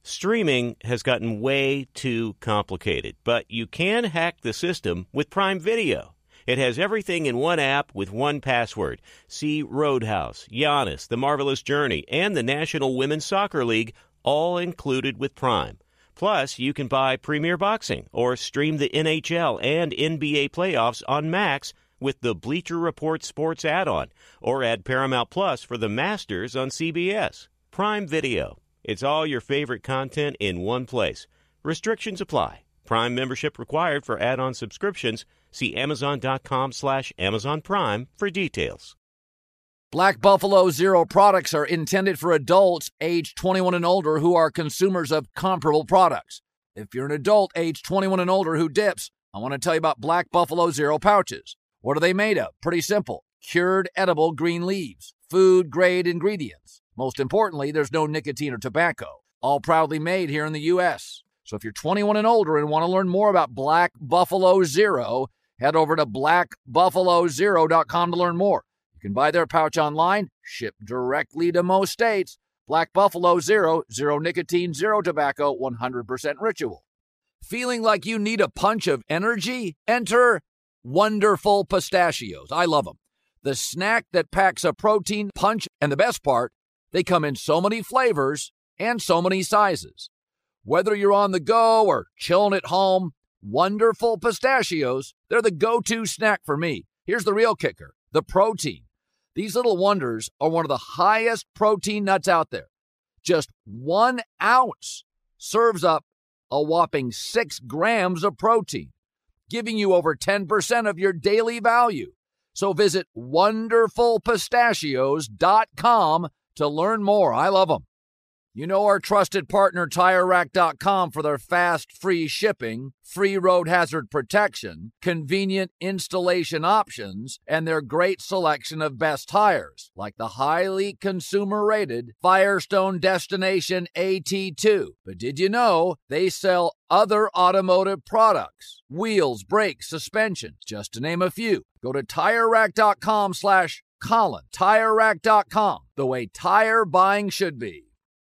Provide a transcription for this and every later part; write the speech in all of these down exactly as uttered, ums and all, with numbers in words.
Streaming has gotten way too complicated, but you can hack the system with Prime Video. It has everything in one app with one password. See Roadhouse, Giannis, The Marvelous Journey, and the National Women's Soccer League, all included with Prime. Plus, you can buy Premier Boxing or stream the N H L and N B A playoffs on Max with the Bleacher Report Sports add-on, or add Paramount Plus for the Masters on C B S. Prime Video. It's all your favorite content in one place. Restrictions apply. Prime membership required for add-on subscriptions. See Amazon.com slash Amazon Prime for details. Black Buffalo Zero products are intended for adults age twenty-one and older who are consumers of comparable products. If you're an adult age twenty-one and older who dips, I want to tell you about Black Buffalo Zero pouches. What are they made of? Pretty simple. Cured edible green leaves. Food-grade ingredients. Most importantly, there's no nicotine or tobacco. All proudly made here in the U S So if you're twenty-one and older and want to learn more about Black Buffalo Zero, head over to black buffalo zero dot com to learn more. You can buy their pouch online, shipped directly to most states. Black Buffalo Zero, zero nicotine, zero tobacco, one hundred percent ritual. Feeling like you need a punch of energy? Enter Wonderful Pistachios. I love them. The snack that packs a protein punch, and the best part, they come in so many flavors and so many sizes. Whether you're on the go or chilling at home, Wonderful Pistachios, they're the go-to snack for me. Here's the real kicker, the protein. These little wonders are one of the highest protein nuts out there. Just one ounce serves up a whopping six grams of protein, giving you over ten percent of your daily value. So visit wonderful pistachios dot com to learn more. I love them. You know our trusted partner, Tire Rack dot com, for their fast, free shipping, free road hazard protection, convenient installation options, and their great selection of best tires, like the highly consumer-rated Firestone Destination A T two. But did you know they sell other automotive products? Wheels, brakes, suspensions, just to name a few. Go to Tire Rack dot com slash Colin. Tire Rack dot com, the way tire buying should be.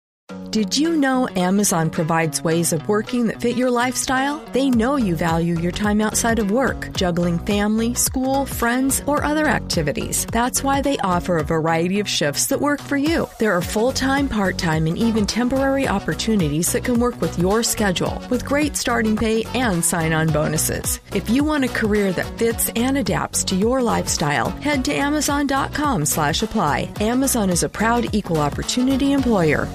Did you know Amazon provides ways of working that fit your lifestyle? They know you value your time outside of work, juggling family, school, friends, or other activities. That's why they offer a variety of shifts that work for you. There are full-time, part-time, and even temporary opportunities that can work with your schedule, with great starting pay and sign-on bonuses. If you want a career that fits and adapts to your lifestyle, head to amazon.com slash apply. Amazon is a proud equal opportunity employer.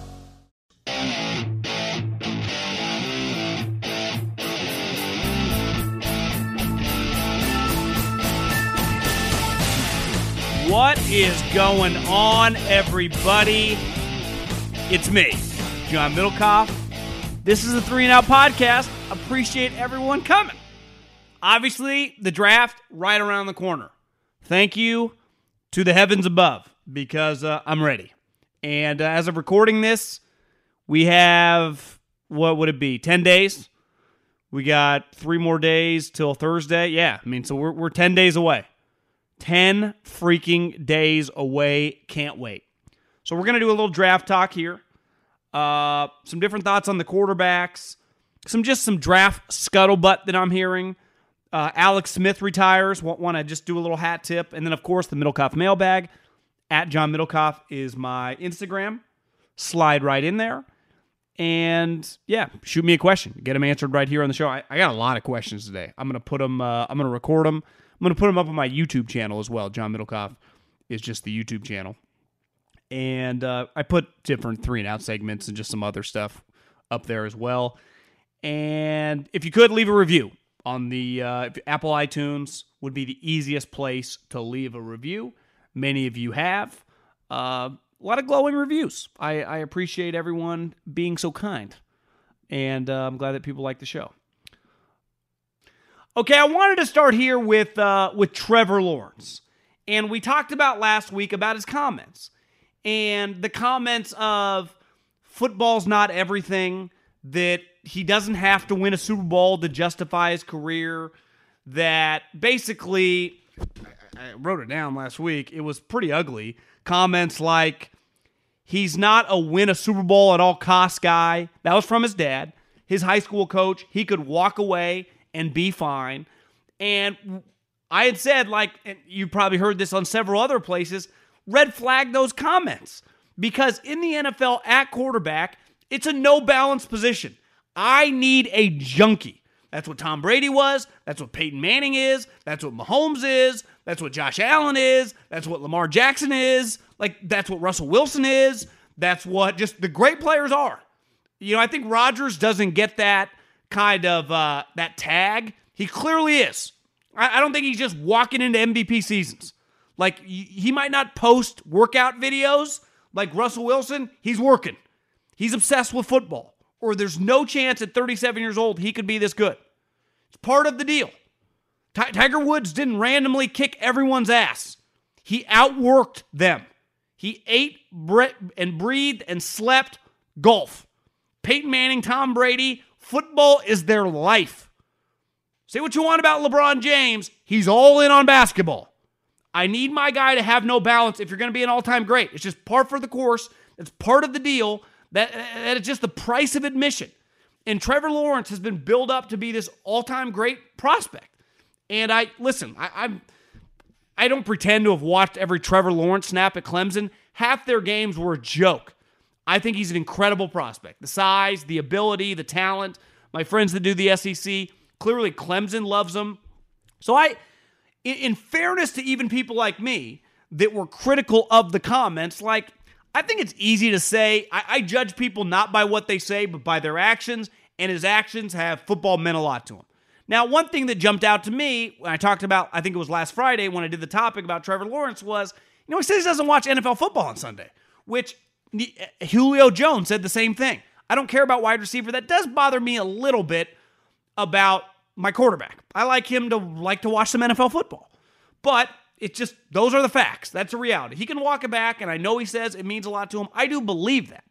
What is going on, everybody? It's me, John Middlecoff. This is the Three and Out Podcast. Appreciate everyone coming. Obviously, the draft right around the corner. Thank you to the heavens above, because uh, I'm ready. And uh, as of recording this, we have, what would it be, ten days? We got three more days till Thursday. Yeah, I mean, so we're we're ten days away. ten freaking days away. Can't wait. So we're going to do a little draft talk here. Uh, some different thoughts on the quarterbacks. Some just some draft scuttlebutt that I'm hearing. Uh, Alex Smith retires. Want, want to just do a little hat tip. And then, of course, the Middlecoff mailbag. At John Middlecoff is my Instagram. Slide right in there. And, yeah, shoot me a question. Get them answered right here on the show. I, I got a lot of questions today. I'm going to put them, uh, I'm going to record them. I'm going to put them up on my YouTube channel as well. John Middlecoff is just the YouTube channel. And uh, I put different three and out segments and just some other stuff up there as well. And if you could, leave a review on the uh, Apple iTunes would be the easiest place to leave a review. Many of you have. Uh, a lot of glowing reviews. I, I appreciate everyone being so kind. And uh, I'm glad that people like the show. Okay, I wanted to start here with uh, with Trevor Lawrence. And we talked about last week about his comments. And the comments of football's not everything, that he doesn't have to win a Super Bowl to justify his career, that basically, I wrote it down last week, it was pretty ugly. Comments like, He's not a win a Super Bowl at all costs guy. That was from his dad, his high school coach. He could walk away and be fine. And I had said, like, and you probably heard this on several other places, red flag those comments. Because in the N F L at quarterback, it's a no-balance position. I need a junkie. That's what Tom Brady was. That's what Peyton Manning is. That's what Mahomes is. That's what Josh Allen is. That's what Lamar Jackson is. Like, that's what Russell Wilson is. That's what just the great players are. You know, I think Rodgers doesn't get that kind of, uh, that tag. He clearly is. I, I don't think he's just walking into M V P seasons. Like, he might not post workout videos like Russell Wilson. He's working. He's obsessed with football. Or there's no chance at thirty-seven years old he could be this good. It's part of the deal. T- Tiger Woods didn't randomly kick everyone's ass. He outworked them. He ate bre- and breathed and slept golf. Peyton Manning, Tom Brady, football is their life. Say what you want about LeBron James, he's all in on basketball. I need my guy to have no balance if you're going to be an all-time great. It's just par for the course. It's part of the deal. That, that it's just the price of admission. And Trevor Lawrence has been built up to be this all-time great prospect. And I, listen, I, I'm, I don't pretend to have watched every Trevor Lawrence snap at Clemson. Half their games were a joke. I think he's an incredible prospect. The size, the ability, the talent. My friends that do the S E C, clearly Clemson loves him. So I, in, in fairness to even people like me that were critical of the comments, like, I think it's easy to say, I, I judge people not by what they say, but by their actions, and his actions have football meant a lot to him. Now, one thing that jumped out to me when I talked about, I think it was last Friday when I did the topic about Trevor Lawrence was, you know, he says he doesn't watch N F L football on Sunday, which Julio Jones said the same thing. I don't care about wide receiver. That does bother me a little bit about my quarterback. I like him to like to watch some N F L football. But it's just, those are the facts. That's a reality. He can walk it back, and I know he says it means a lot to him. I do believe that.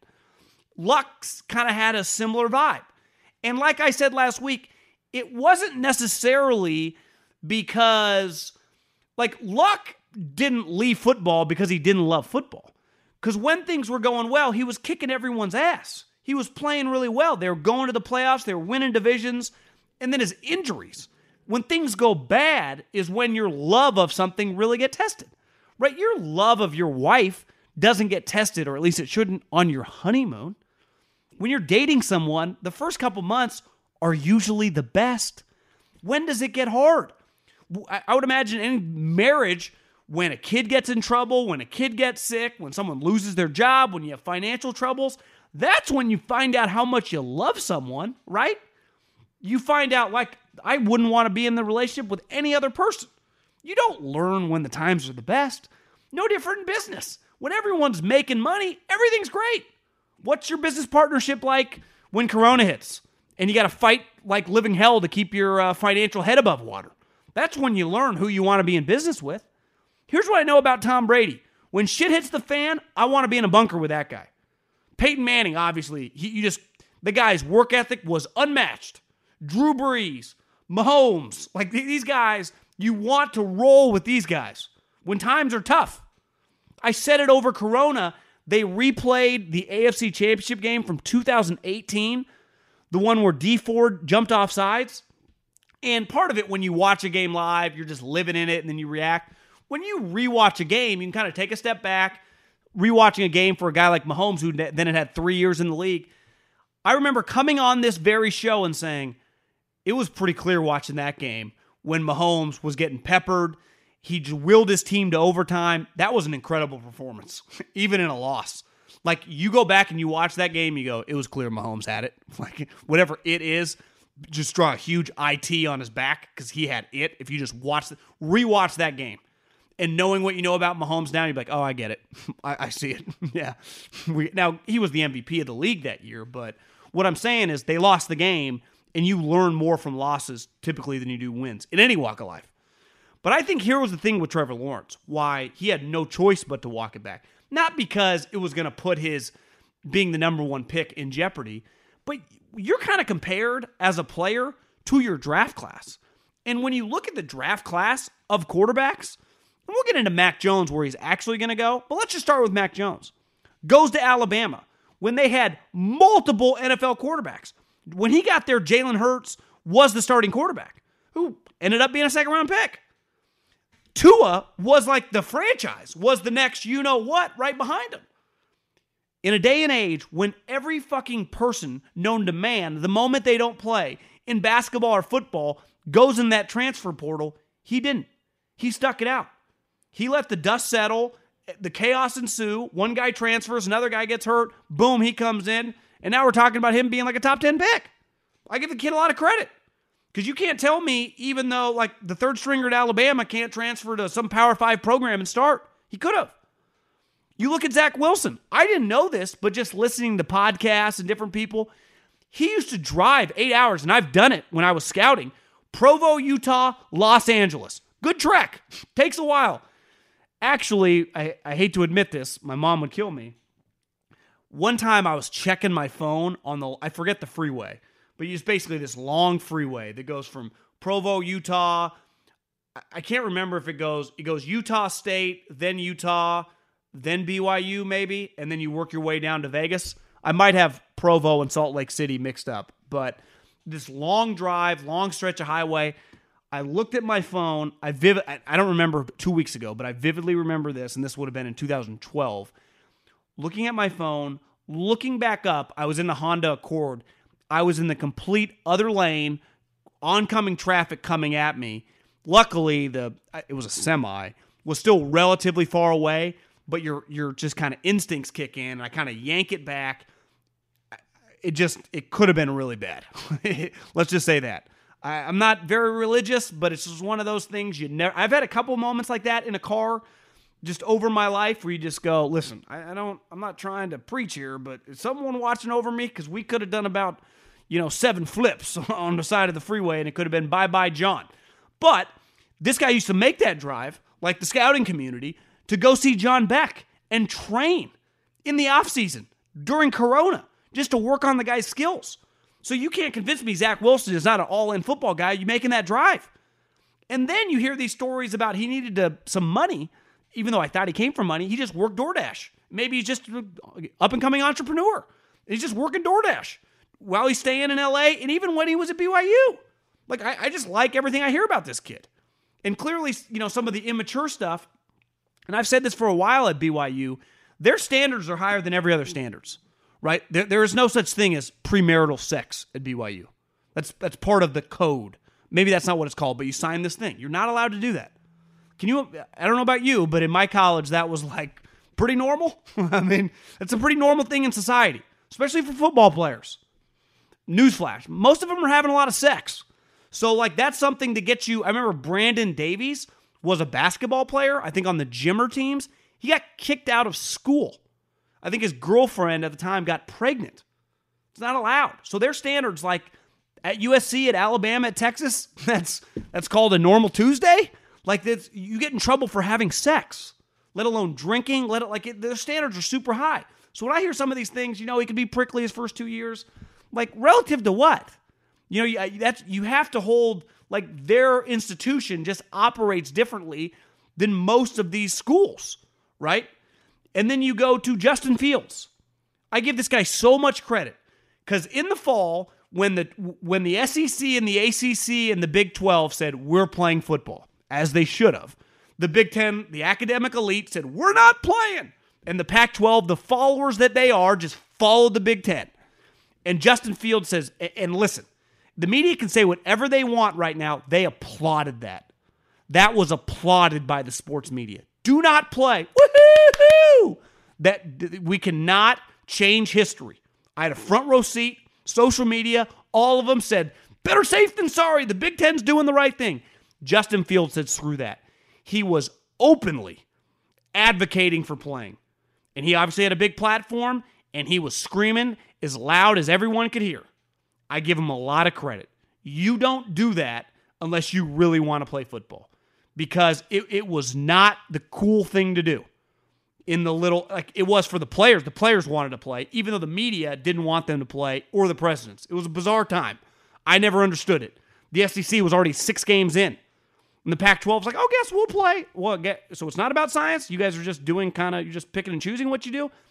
Luck's kind of had a similar vibe. And like I said last week, it wasn't necessarily because, like, Luck didn't leave football because he didn't love football. Because when things were going well, he was kicking everyone's ass. He was playing really well. They were going to the playoffs. They were winning divisions. And then his injuries. When things go bad is when your love of something really get tested, right? Your love of your wife doesn't get tested, or at least it shouldn't, on your honeymoon. When you're dating someone, the first couple months are usually the best. When does it get hard? I would imagine any marriage, when a kid gets in trouble, when a kid gets sick, when someone loses their job, when you have financial troubles, that's when you find out how much you love someone, right? You find out, like, I wouldn't want to be in the relationship with any other person. You don't learn when the times are the best. No different in business. When everyone's making money, everything's great. What's your business partnership like when Corona hits and you got to fight like living hell to keep your uh, financial head above water? That's when you learn who you want to be in business with. Here's what I know about Tom Brady. When shit hits the fan, I want to be in a bunker with that guy. Peyton Manning, obviously, he, you just the guy's work ethic was unmatched. Drew Brees, Mahomes, like these guys, you want to roll with these guys when times are tough. I said it over Corona. They replayed the A F C Championship game from two thousand eighteen, the one where Dee Ford jumped off sides. And part of it, when you watch a game live, you're just living in it and then you react. When you rewatch a game, you can kind of take a step back. Rewatching a game for a guy like Mahomes, who then had had three years in the league, I remember coming on this very show and saying, it was pretty clear watching that game when Mahomes was getting peppered. He willed his team to overtime. That was an incredible performance, even in a loss. Like, you go back and you watch that game, you go, it was clear Mahomes had it. Like, whatever it is, just draw a huge I T on his back because he had it. If you just watch, rewatch that game. And knowing what you know about Mahomes now, you're like, oh, I get it. I, I see it. Yeah. We, now, he was the M V P of the league that year, but what I'm saying is they lost the game, and you learn more from losses typically than you do wins in any walk of life. But I think here was the thing with Trevor Lawrence, why he had no choice but to walk it back. Not because it was going to put his being the number one pick in jeopardy, but you're kind of compared as a player to your draft class. And when you look at the draft class of quarterbacks, and we'll get into Mac Jones where he's actually going to go, but let's just start with Mac Jones. goes to Alabama when they had multiple N F L quarterbacks. When he got there, Jalen Hurts was the starting quarterback, who ended up being a second-round pick. Tua was like the franchise, was the next you-know-what right behind him. In a day and age when every fucking person known to man, the moment they don't play in basketball or football, goes in that transfer portal, he didn't. He stuck it out. He let the dust settle, the chaos ensue, one guy transfers, another guy gets hurt, boom, he comes in, and now we're talking about him being like a top ten pick. I give the kid a lot of credit. Because you can't tell me, even though like the third stringer at Alabama can't transfer to some Power Five program and start. He could have. You look at Zach Wilson. I didn't know this, but just listening to podcasts and different people, he used to drive eight hours, and I've done it when I was scouting. Provo, Utah, Los Angeles. Good trek. Takes a while. Actually, I, I hate to admit this. My mom would kill me. One time I was checking my phone on the, I forget the freeway, but it's basically this long freeway that goes from Provo, Utah. I can't remember if it goes, it goes Utah State, then Utah, then B Y U maybe, and then you work your way down to Vegas. I might have Provo and Salt Lake City mixed up, but this long drive, long stretch of highway, I looked at my phone. I vivid, I don't remember two weeks ago, but I vividly remember this, and this would have been in two thousand twelve. Looking at my phone, looking back up, I was in the Honda Accord. I was in the complete other lane, oncoming traffic coming at me. Luckily, the it was a semi, was still relatively far away, but your your just kind of instincts kick in, and I kind of yank it back. It just, it could have been really bad. Let's just say that. I, I'm not very religious, but it's just one of those things you never, I've had a couple moments like that in a car just over my life where you just go, listen, I, I don't, I'm not trying to preach here, but is someone watching over me? Because we could have done about, you know, seven flips on the side of the freeway, and it could have been bye-bye John. But this guy used to make that drive, like the scouting community, to go see John Beck and train in the offseason during Corona just to work on the guy's skills. So you can't convince me Zach Wilson is not an all-in football guy. You're making that drive. And then you hear these stories about he needed to, some money, even though I thought he came from money. He just worked DoorDash. Maybe he's just an up-and-coming entrepreneur. He's just working DoorDash while he's staying in L A, and even when he was at B Y U. Like, I, I just like everything I hear about this kid. And clearly, you know, some of the immature stuff, and I've said this for a while at B Y U, their standards are higher than every other standards, right? There, there is no such thing as premarital sex at B Y U. That's that's part of the code. Maybe that's not what it's called, but you sign this thing. You're not allowed to do that. Can you, I don't know about you, but in my college, that was like pretty normal. I mean, it's a pretty normal thing in society, especially for football players. Newsflash, most of them are having a lot of sex. So, like, that's something to get you. I remember Brandon Davies was a basketball player, I think on the Jimmer teams. He got kicked out of school. I think his girlfriend at the time got pregnant. It's not allowed. So their standards, like at U S C, at Alabama, at Texas, that's that's called a normal Tuesday. Like, that's, you get in trouble for having sex, let alone drinking. Let it like it, their standards are super high. So when I hear some of these things, you know, he could be prickly his first two years. Like, relative to what? You know, you, that's, you have to hold, like, their institution just operates differently than most of these schools, right? And then you go to Justin Fields. I give this guy so much credit because in the fall, when the when the S E C and the A C C and the Big twelve said, we're playing football, as they should have, the Big Ten, the academic elite said, we're not playing. And the Pac twelve, the followers that they are, just followed the Big Ten. And Justin Fields says, and listen, the media can say whatever they want right now. They applauded that. That was applauded by the sports media. Do not play. Woohoo! That we cannot change history. I had a front row seat, social media, all of them said, better safe than sorry. The Big Ten's doing the right thing. Justin Fields said, screw that. He was openly advocating for playing. And he obviously had a big platform, and he was screaming as loud as everyone could hear. I give him a lot of credit. You don't do that unless you really want to play football, because it, it was not the cool thing to do in the little, like it was for the players. The players wanted to play, even though the media didn't want them to play, or the presidents. It was a bizarre time. I never understood it. The S E C was already six games in. And the Pac twelve was like, oh, guess we'll play. Well, get, so it's not about science? You guys are just doing kind of, you're just picking and choosing what you do?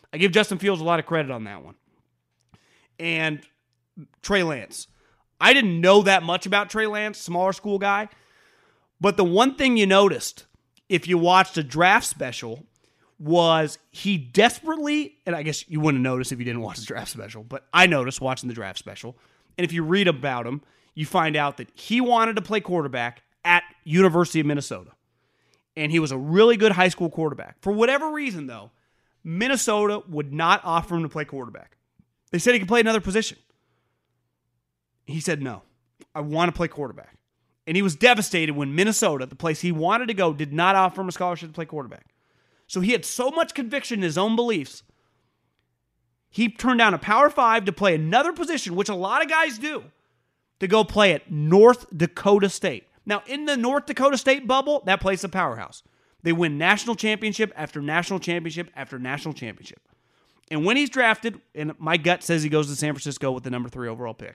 I give Justin Fields a lot of credit on that one. And Trey Lance. I didn't know that much about Trey Lance, smaller school guy. But the one thing you noticed, if you watched a draft special, was he desperately, and I guess you wouldn't notice if you didn't watch the draft special, but I noticed watching the draft special. And if you read about him, you find out that he wanted to play quarterback at University of Minnesota. And he was a really good high school quarterback. For whatever reason, though, Minnesota would not offer him to play quarterback. They said he could play another position. He said, no, I want to play quarterback. And he was devastated when Minnesota, the place he wanted to go, did not offer him a scholarship to play quarterback. So he had so much conviction in his own beliefs. He turned down a Power Five to play another position, which a lot of guys do, to go play at North Dakota State. Now, in the North Dakota State bubble, that place is a powerhouse. They win national championship after national championship after national championship. And when he's drafted, and my gut says he goes to San Francisco with the number three overall pick,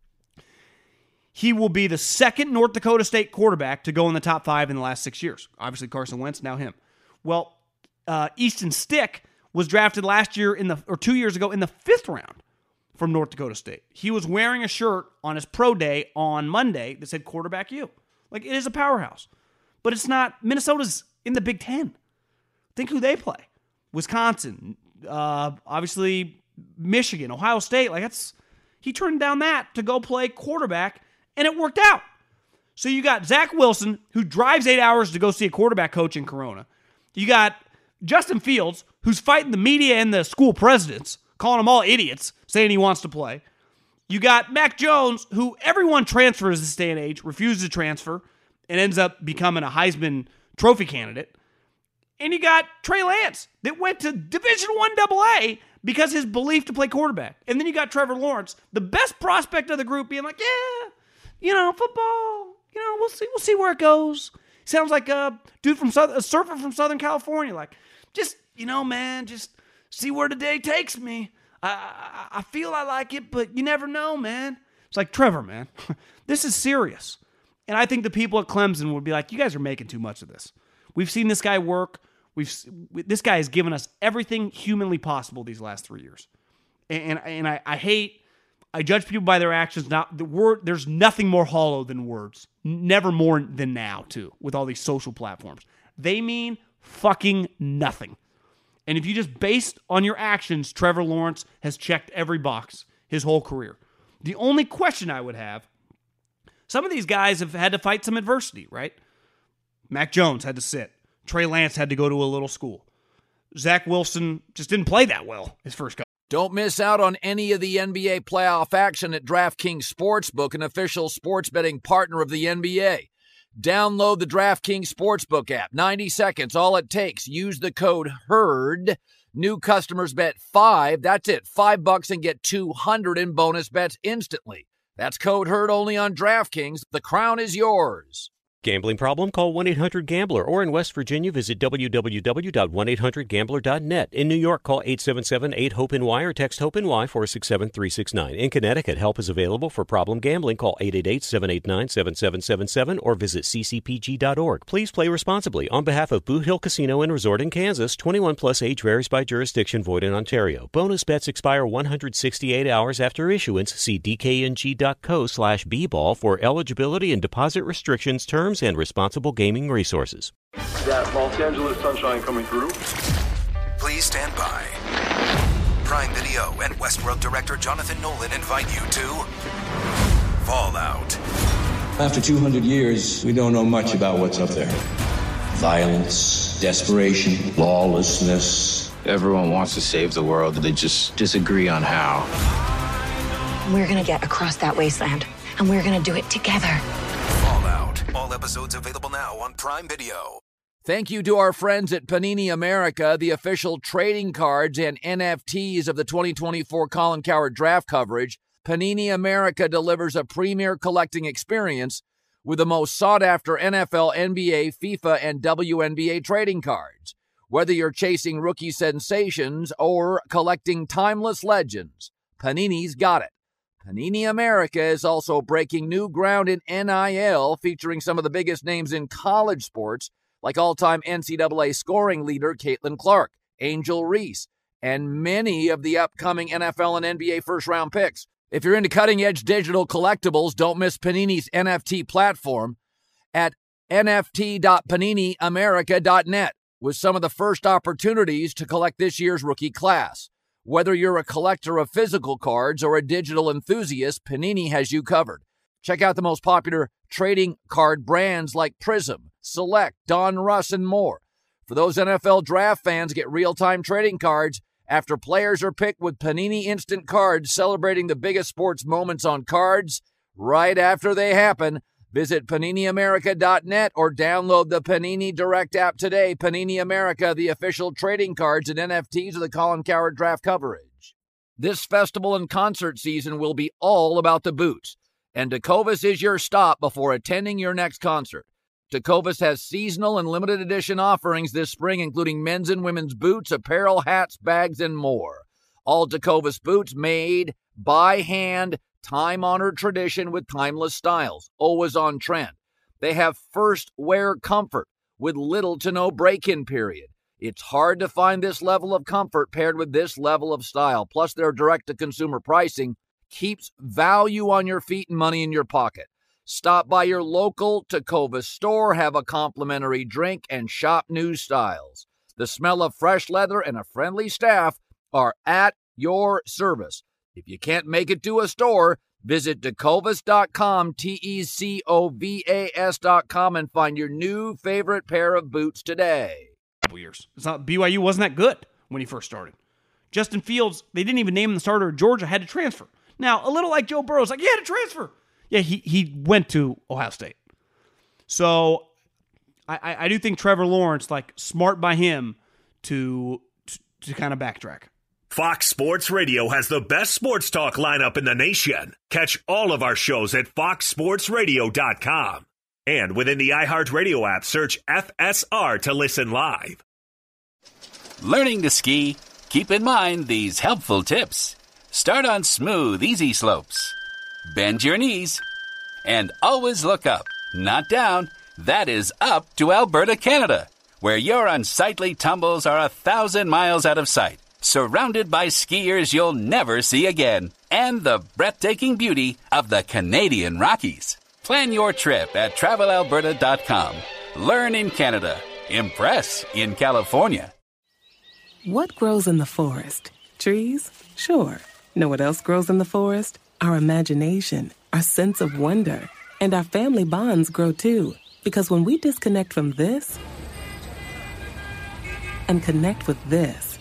he will be the second North Dakota State quarterback to go in the top five in the last six years. Obviously, Carson Wentz, now him. Well, uh, Easton Stick was drafted last year in the or two years ago in the fifth round from North Dakota State. He was wearing a shirt on his pro day on Monday that said quarterback U. Like, it is a powerhouse. But it's not. Minnesota's in the Big Ten. Think who they play. Wisconsin, uh, obviously Michigan, Ohio State. Like, that's he turned down that to go play quarterback, and it worked out. So you got Zach Wilson, who drives eight hours to go see a quarterback coach in Corona. You got Justin Fields, who's fighting the media and the school presidents, calling them all idiots, saying he wants to play. You got Mac Jones, who everyone transfers this day and age, refuses to transfer, and ends up becoming a Heisman Trophy candidate. And you got Trey Lance, that went to Division One double A because his belief to play quarterback. And then you got Trevor Lawrence, the best prospect of the group, being like, yeah, you know, football, you know, we'll see, we'll see where it goes. Sounds like a dude from Southern, a surfer from Southern California, like, just, you know, man, just see where the day takes me. I, I, I feel I like it, but you never know, man. It's like, Trevor, man, this is serious. And I think the people at Clemson would be like, you guys are making too much of this. We've seen this guy work. We've This guy has given us everything humanly possible these last three years. And, and, and I, I hate, I judge people by their actions. Not the word. There's nothing more hollow than words. Never more than now, too, with all these social platforms. They mean fucking nothing. And if you just based on your actions, Trevor Lawrence has checked every box his whole career. The only question I would have, some of these guys have had to fight some adversity, right? Mac Jones had to sit. Trey Lance had to go to a little school. Zach Wilson just didn't play that well his first go. Don't miss out on any of the N B A playoff action at DraftKings Sportsbook, an official sports betting partner of the N B A. Download the DraftKings Sportsbook app. ninety seconds, all it takes. Use the code HERD. New customers bet five. That's it. Five bucks and get two hundred in bonus bets instantly. That's code HERD only on DraftKings. The crown is yours. Gambling problem? Call one eight hundred gambler, or in West Virginia, visit w w w dot one eight hundred gambler dot net. In New York, call eight seven seven eight hope N Y or text HOPE-NY four six seven three six nine. In Connecticut, help is available for problem gambling. Call eight eight eight seven eight nine seven seven seven seven or visit c c p g dot org. Please play responsibly. On behalf of Boot Hill Casino and Resort in Kansas, twenty-one plus age varies by jurisdiction, void in Ontario. Bonus bets expire one hundred sixty-eight hours after issuance. See d k n g dot co slash b ball for eligibility and deposit restrictions, terms, and responsible gaming resources. That Los Angeles sunshine coming through. Please stand by. Prime Video and Westworld director Jonathan Nolan invite you to Fallout. After two hundred years, we don't know much about what's up there. Violence, desperation, lawlessness. Everyone wants to save the world, they just disagree on how. We're gonna get across that wasteland, and we're gonna do it together. Fallout. All episodes available now on Prime Video. Thank you to our friends at Panini America, the official trading cards and N F Ts of the twenty twenty-four Colin Cowherd draft coverage. Panini America delivers a premier collecting experience with the most sought-after N F L, N B A, FIFA, and W N B A trading cards. Whether you're chasing rookie sensations or collecting timeless legends, Panini's got it. Panini America is also breaking new ground in N I L, featuring some of the biggest names in college sports, like all-time N C double A scoring leader Caitlin Clark, Angel Reese, and many of the upcoming N F L and N B A first-round picks. If you're into cutting-edge digital collectibles, don't miss Panini's N F T platform at N F T dot panini america dot net with some of the first opportunities to collect this year's rookie class. Whether you're a collector of physical cards or a digital enthusiast, Panini has you covered. Check out the most popular trading card brands like Prism, Select, Don Russ, and more. For those N F L draft fans, get real-time trading cards after players are picked with Panini Instant Cards, celebrating the biggest sports moments on cards right after they happen. Visit panini america dot net or download the Panini Direct app today. Panini America, the official trading cards and N F Ts of the Colin Cowherd draft coverage. This festival and concert season will be all about the boots, and Tecovas is your stop before attending your next concert. Tecovas has seasonal and limited edition offerings this spring, including men's and women's boots, apparel, hats, bags, and more. All Tecovas boots made by hand, time-honored tradition with timeless styles, always on trend. They have first wear comfort with little to no break-in period. It's hard to find this level of comfort paired with this level of style. Plus, their direct-to-consumer pricing keeps value on your feet and money in your pocket. Stop by your local Tecovas store, have a complimentary drink, and shop new styles. The smell of fresh leather and a friendly staff are at your service. If you can't make it to a store, visit tecovas dot com, T E C O V A S dot com, and find your new favorite pair of boots today. Couple years. It's not B Y U wasn't that good when he first started. Justin Fields, they didn't even name him the starter at Georgia, had to transfer. Now, a little like Joe Burrow, like, he had to transfer. Yeah, he he went to Ohio State. So I, I do think Trevor Lawrence, like, smart by him to to, to kind of backtrack. Fox Sports Radio has the best sports talk lineup in the nation. Catch all of our shows at fox sports radio dot com. And within the iHeartRadio app, search F S R to listen live. Learning to ski? Keep in mind these helpful tips. Start on smooth, easy slopes. Bend your knees. And always look up, not down. That is up to Alberta, Canada, where your unsightly tumbles are a thousand miles out of sight, surrounded by skiers you'll never see again, and the breathtaking beauty of the Canadian Rockies. Plan your trip at travel alberta dot com. Learn in Canada. Impress in California. What grows in the forest? Trees? Sure. Know what else grows in the forest? Our imagination, our sense of wonder, and our family bonds grow too. Because when we disconnect from this and connect with this,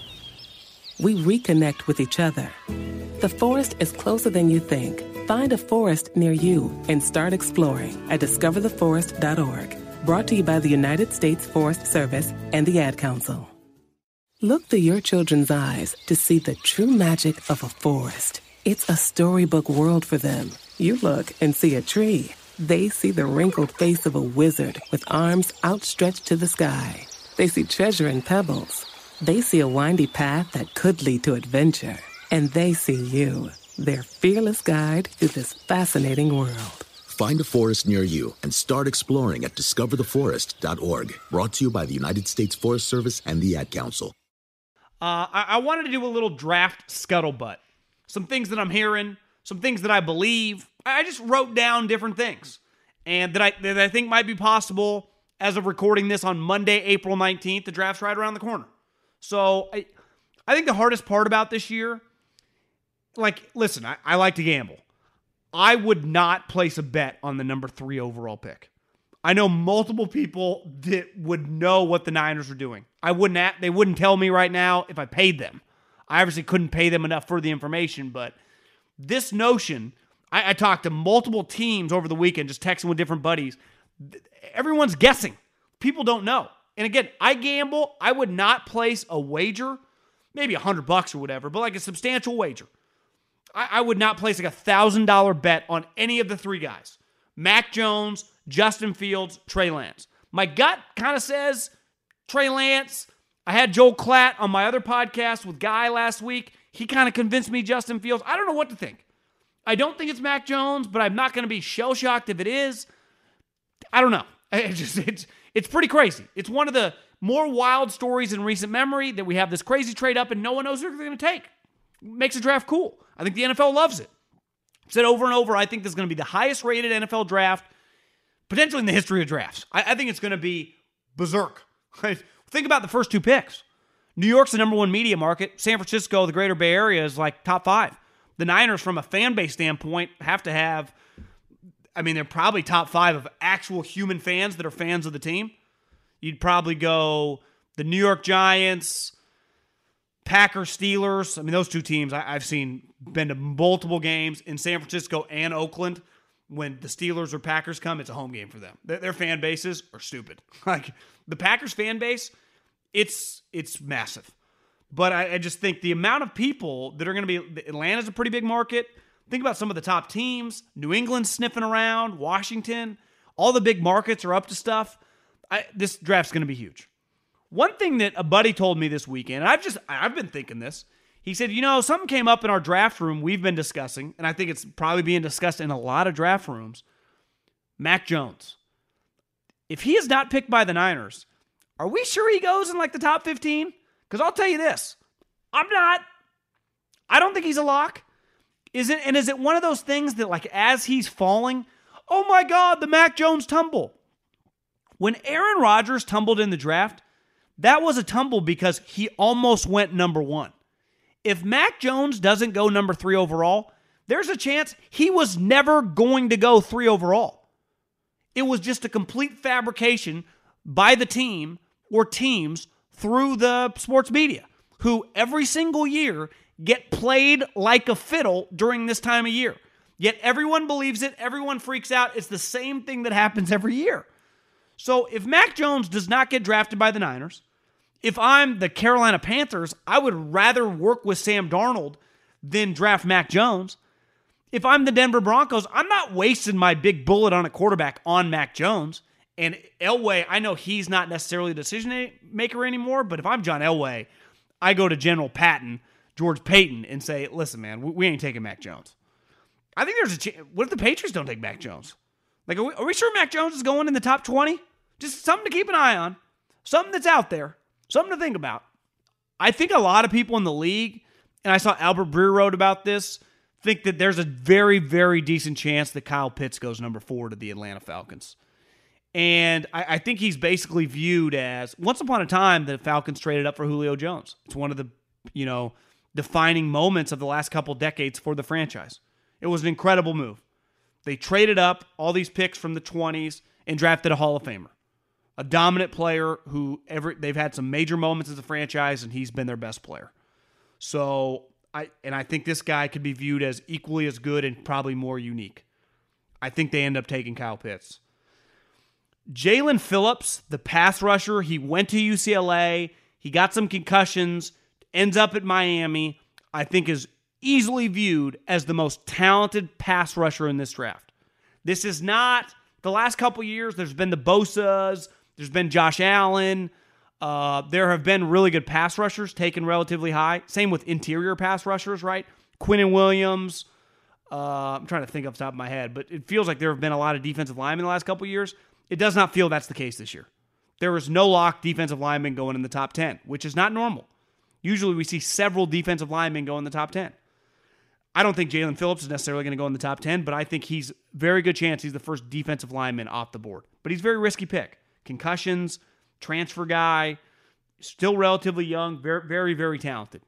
we reconnect with each other. The forest is closer than you think. Find a forest near you and start exploring at discover the forest dot org. Brought to you by the United States Forest Service and the Ad Council. Look through your children's eyes to see the true magic of a forest. It's a storybook world for them. You look and see a tree. They see the wrinkled face of a wizard with arms outstretched to the sky. They see treasure in pebbles. They see a windy path that could lead to adventure. And they see you, their fearless guide through this fascinating world. Find a forest near you and start exploring at discover the forest dot org. Brought to you by the United States Forest Service and the Ad Council. Uh, I-, I wanted to do a little draft scuttlebutt. Some things that I'm hearing, some things that I believe. I just wrote down different things and that I that I think might be possible as of recording this on Monday, April nineteenth. The draft's right around the corner. So I, I think the hardest part about this year, like, listen, I, I like to gamble. I would not place a bet on the number three overall pick. I know multiple people that would know what the Niners are doing. I wouldn't. At, they wouldn't tell me right now if I paid them. I obviously couldn't pay them enough for the information, but this notion, I, I talked to multiple teams over the weekend, just texting with different buddies. Everyone's guessing. People don't know. And again, I gamble. I would not place a wager, maybe a hundred bucks or whatever, but like a substantial wager. I, I would not place like a thousand dollar bet on any of the three guys. Mac Jones, Justin Fields, Trey Lance. My gut kind of says Trey Lance. I had Joel Klatt on my other podcast with Guy last week. He kind of convinced me Justin Fields. I don't know what to think. I don't think it's Mac Jones, but I'm not going to be shell-shocked if it is. I don't know. It just, it's, it's pretty crazy. It's one of the more wild stories in recent memory that we have this crazy trade up and no one knows who they're going to take. Makes the draft cool. I think the N F L loves it. I've said over and over, I think this is going to be the highest rated N F L draft potentially in the history of drafts. I, I think it's going to be berserk. Think about the first two picks. New York's the number one media market. San Francisco, the greater Bay Area, is like top five. The Niners, from a fan base standpoint, have to have, I mean, they're probably top five of actual human fans that are fans of the team. You'd probably go the New York Giants, Packers, Steelers. I mean, those two teams I, I've seen, been to multiple games in San Francisco and Oakland. When the Steelers or Packers come, it's a home game for them. Their, their fan bases are stupid. Like, the Packers fan base, it's it's massive. But I, I just think the amount of people that are going to be, Atlanta's a pretty big market. Think about some of the top teams. New England's sniffing around. Washington. All the big markets are up to stuff. I, this draft's going to be huge. One thing that a buddy told me this weekend, and I've just, I've been thinking this. He said, you know, something came up in our draft room we've been discussing, and I think it's probably being discussed in a lot of draft rooms. Mac Jones. If he is not picked by the Niners, are we sure he goes in like the top fifteen? Because I'll tell you this, I'm not. I don't think he's a lock. Is it? And is it one of those things that, like, as he's falling, oh my God, the Mac Jones tumble? When Aaron Rodgers tumbled in the draft, that was a tumble because he almost went number one. If Mac Jones doesn't go number three overall, there's a chance he was never going to go three overall. It was just a complete fabrication by the team or teams through the sports media, who every single year get played like a fiddle during this time of year. Yet everyone believes it. Everyone freaks out. It's the same thing that happens every year. So if Mac Jones does not get drafted by the Niners, if I'm the Carolina Panthers, I would rather work with Sam Darnold than draft Mac Jones. If I'm the Denver Broncos, I'm not wasting my big bullet on a quarterback on Mac Jones. And Elway, I know he's not necessarily a decision maker anymore, but if I'm John Elway, I go to General Patton, George Payton, and say, listen, man, we ain't taking Mac Jones. I think there's a chance. What if the Patriots don't take Mac Jones? Like, are we, are we sure Mac Jones is going in the top twenty? Just something to keep an eye on. Something that's out there. Something to think about. I think a lot of people in the league, and I saw Albert Breer wrote about this, think that there's a very, very decent chance that Kyle Pitts goes number four to the Atlanta Falcons. And I, I think he's basically viewed as, once upon a time, the Falcons traded up for Julio Jones. It's one of the, you know, defining moments of the last couple decades for the franchise. It was an incredible move. They traded up all these picks from the twenties and drafted a Hall of Famer. A dominant player who ever they've had some major moments as a franchise, and he's been their best player. So I and I think this guy could be viewed as equally as good and probably more unique. I think they end up taking Kyle Pitts. Jalen Phillips, the pass rusher, he went to U C L A. He got some concussions, ends up at Miami. I think is easily viewed as the most talented pass rusher in this draft. This is not the last couple years. There's been the Bosas. There's been Josh Allen. Uh, there have been really good pass rushers taken relatively high. Same with interior pass rushers, right? Quinnen Williams. Uh, I'm trying to think off the top of my head, but it feels like there have been a lot of defensive linemen in the last couple years. It does not feel that's the case this year. There is no lock defensive lineman going in the top ten, which is not normal. Usually we see several defensive linemen go in the top ten. I don't think Jalen Phillips is necessarily going to go in the top ten, but I think he's very good chance he's the first defensive lineman off the board. But he's a very risky pick. Concussions, transfer guy, still relatively young, very, very, very talented.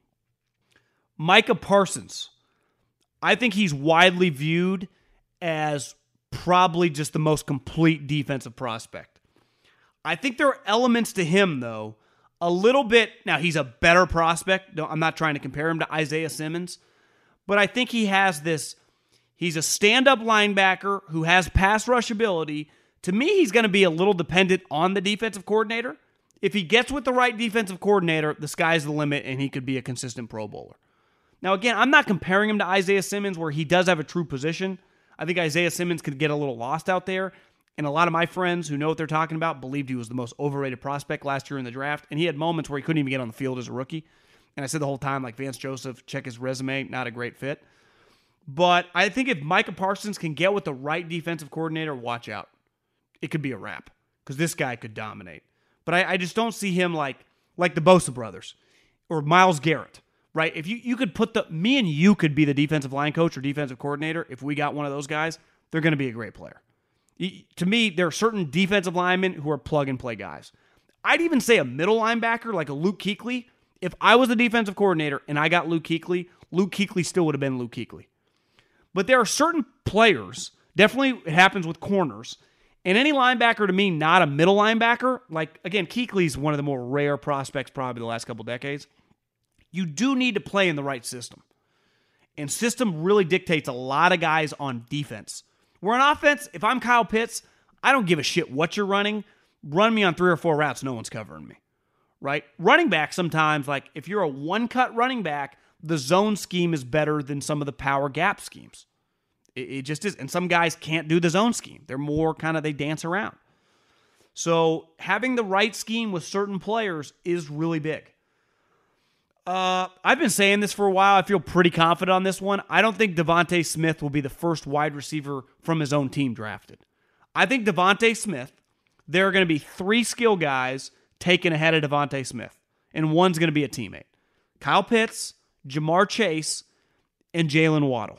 Micah Parsons. I think he's widely viewed as probably just the most complete defensive prospect. I think there are elements to him, though, a little bit. Now, he's a better prospect. I'm not trying to compare him to Isaiah Simmons, but I think he has this. He's a stand-up linebacker who has pass rush ability. To me, he's going to be a little dependent on the defensive coordinator. If he gets with the right defensive coordinator, the sky's the limit, and he could be a consistent Pro Bowler. Now, again, I'm not comparing him to Isaiah Simmons, where he does have a true position. I think Isaiah Simmons could get a little lost out there, and a lot of my friends who know what they're talking about believed he was the most overrated prospect last year in the draft, and he had moments where he couldn't even get on the field as a rookie. And I said the whole time, like, Vance Joseph, check his resume, not a great fit. But I think if Micah Parsons can get with the right defensive coordinator, watch out. It could be a wrap, because this guy could dominate. But I, I just don't see him like like the Bosa brothers or Myles Garrett, right? If you, you could put the, me and you could be the defensive line coach or defensive coordinator. If we got one of those guys, they're going to be a great player. To me, there are certain defensive linemen who are plug-and-play guys. I'd even say a middle linebacker like a Luke Kuechly. If I was the defensive coordinator and I got Luke Kuechly, Luke Kuechly still would have been Luke Kuechly. But there are certain players, definitely it happens with corners, and any linebacker to me, not a middle linebacker, like, again, Kuechly's one of the more rare prospects probably the last couple decades. You do need to play in the right system. And system really dictates a lot of guys on defense. Where on offense, if I'm Kyle Pitts, I don't give a shit what you're running. Run me on three or four routes, no one's covering me, right? Running back sometimes, like if you're a one-cut running back, the zone scheme is better than some of the power gap schemes. It, it just is. And some guys can't do the zone scheme. They're more kind of, they dance around. So having the right scheme with certain players is really big. Uh, I've been saying this for a while. I feel pretty confident on this one. I don't think Devontae Smith will be the first wide receiver from his own team drafted. I think Devontae Smith, there are going to be three skill guys taken ahead of Devontae Smith, and one's going to be a teammate. Kyle Pitts, Jamar Chase, and Jalen Waddle.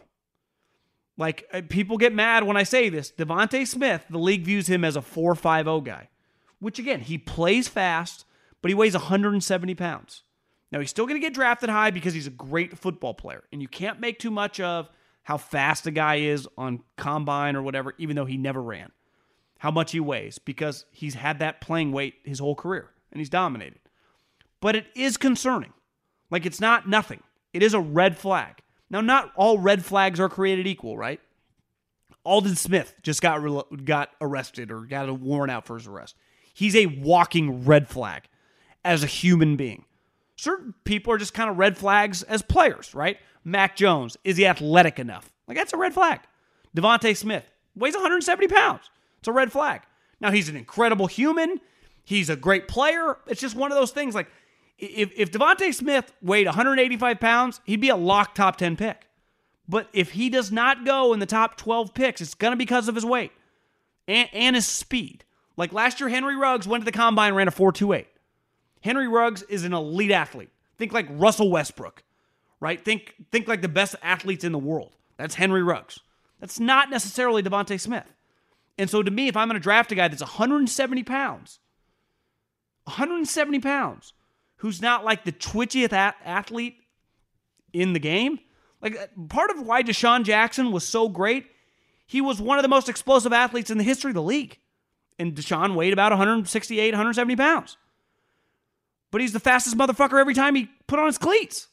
Like, people get mad when I say this. Devontae Smith, the league views him as a four five oh guy, which, again, he plays fast, but he weighs one hundred seventy pounds. Now, he's still going to get drafted high because he's a great football player, and you can't make too much of how fast a guy is on combine or whatever, even though he never ran. How much he weighs, because he's had that playing weight his whole career, and he's dominated. But it is concerning. Like, it's not nothing. It is a red flag. Now, not all red flags are created equal, right? Aldon Smith just got re- got arrested or got a warrant out for his arrest. He's a walking red flag as a human being. Certain people are just kind of red flags as players, right? Mac Jones, is he athletic enough? Like, that's a red flag. Devontae Smith weighs one hundred seventy pounds. It's a red flag. Now, he's an incredible human. He's a great player. It's just one of those things. Like, if, if Devontae Smith weighed one hundred eighty-five pounds, he'd be a lock top ten pick. But if he does not go in the top twelve picks, it's going to be because of his weight and, and his speed. Like last year, Henry Ruggs went to the combine and ran a four two eight. Henry Ruggs is an elite athlete. Think like Russell Westbrook, right? Think think like the best athletes in the world. That's Henry Ruggs. That's not necessarily Devontae Smith. And so to me, if I'm going to draft a guy that's one hundred seventy pounds, one hundred seventy pounds, who's not like the twitchiest a- athlete in the game, like part of why Deshaun Jackson was so great, he was one of the most explosive athletes in the history of the league. And Deshaun weighed about one sixty-eight, one hundred seventy pounds. But he's the fastest motherfucker every time he put on his cleats.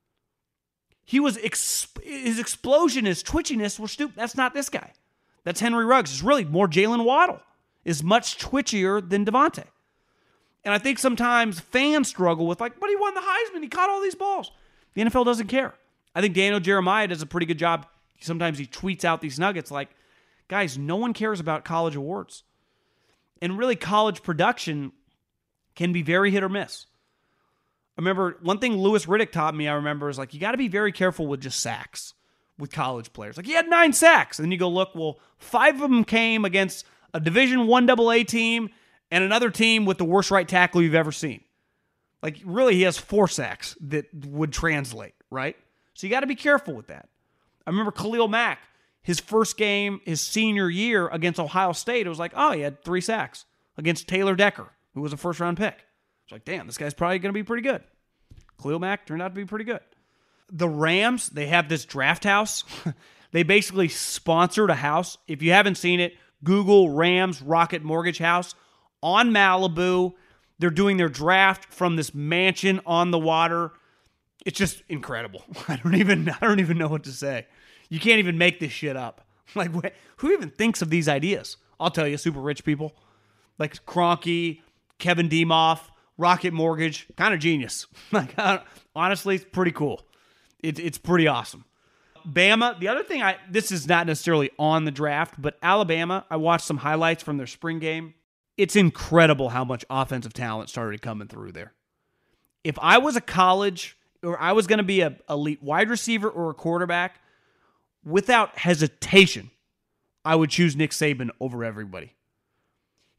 He was, ex- his explosion, his twitchiness were stupid. That's not this guy. That's Henry Ruggs. It's really more Jalen Waddle. Is much twitchier than Devontae. And I think sometimes fans struggle with like, but he won the Heisman. He caught all these balls. The N F L doesn't care. I think Daniel Jeremiah does a pretty good job. Sometimes he tweets out these nuggets like, guys, no one cares about college awards. And really college production can be very hit or miss. I remember one thing Louis Riddick taught me, I remember, is like, you got to be very careful with just sacks with college players. Like, he had nine sacks. And then you go, look, well, five of them came against a Division One double A team and another team with the worst right tackle you've ever seen. Like, really, he has four sacks that would translate, right? So you got to be careful with that. I remember Khalil Mack, his first game, his senior year against Ohio State, it was like, oh, he had three sacks against Taylor Decker, who was a first-round pick. It's like, damn, this guy's probably going to be pretty good. Khalil Mack turned out to be pretty good. The Rams, they have this draft house. They basically sponsored a house. If you haven't seen it, Google Rams Rocket Mortgage House on Malibu. They're doing their draft from this mansion on the water. It's just incredible. I don't even I don't even know what to say. You can't even make this shit up. Like, who even thinks of these ideas? I'll tell you, super rich people. Like Kroenke, Kevin Demoff, Rocket Mortgage, kind of genius. Like, honestly, it's pretty cool. It, it's pretty awesome. Bama, the other thing, I this is not necessarily on the draft, but Alabama, I watched some highlights from their spring game. It's incredible how much offensive talent started coming through there. If I was a college, or I was going to be an elite wide receiver or a quarterback, without hesitation, I would choose Nick Saban over everybody.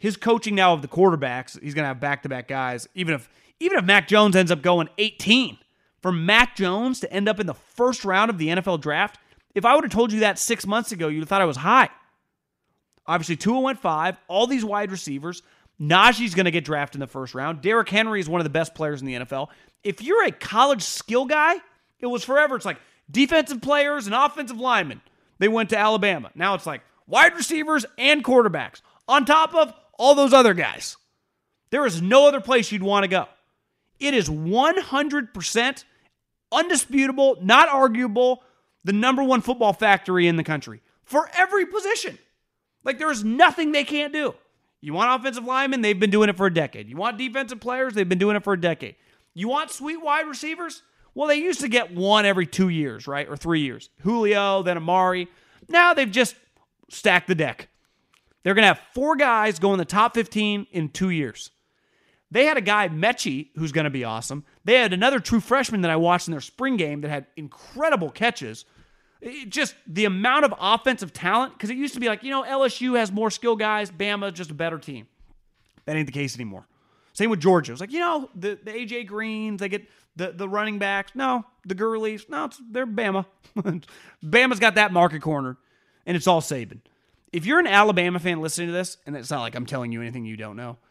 his coaching now of the quarterbacks, he's going to have back-to-back guys. Even if even if Mac Jones ends up going eighteen, for Mac Jones to end up in the first round of the N F L draft, if I would have told you that six months ago, you'd have thought I was high. Obviously, Tua went five, all these wide receivers. Najee's going to get drafted in the first round. Derrick Henry is one of the best players in the N F L. If you're a college skill guy, it was forever. It's like defensive players and offensive linemen. They went to Alabama. Now it's like wide receivers and quarterbacks on top of all those other guys. There is no other place you'd want to go. It is one hundred percent undisputable, not arguable, the number one football factory in the country for every position. Like, there is nothing they can't do. You want offensive linemen? They've been doing it for a decade. You want defensive players? They've been doing it for a decade. You want sweet wide receivers? Well, they used to get one every two years, right? Or three years. Julio, then Amari. Now they've just stacked the deck. They're going to have four guys go in the top fifteen in two years. They had a guy, Mechie, who's going to be awesome. They had another true freshman that I watched in their spring game that had incredible catches. It just the amount of offensive talent, because it used to be like, you know, L S U has more skill guys, Bama just a better team. That ain't the case anymore. Same with Georgia. It was like, you know, the, the A J Greens, they get the, the running backs. No, the Gurleys. No, it's, they're Bama. Bama's got that market cornered, and it's all Saban. If you're an Alabama fan listening to this, and it's not like I'm telling you anything you don't know,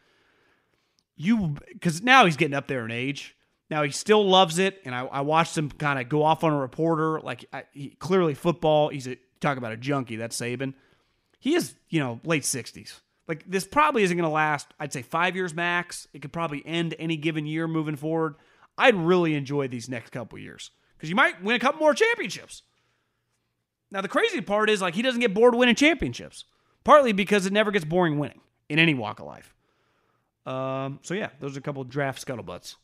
you because now he's getting up there in age. Now, he still loves it, and I, I watched him kind of go off on a reporter. Like, I, he, clearly football, he's a, talk about a junkie, that's Saban. He is, you know, late sixties. Like, this probably isn't going to last, I'd say, five years max. It could probably end any given year moving forward. I'd really enjoy these next couple years because you might win a couple more championships. Now, the crazy part is, like, he doesn't get bored winning championships, partly because it never gets boring winning in any walk of life. Um, so, yeah, those are a couple of draft scuttlebutts.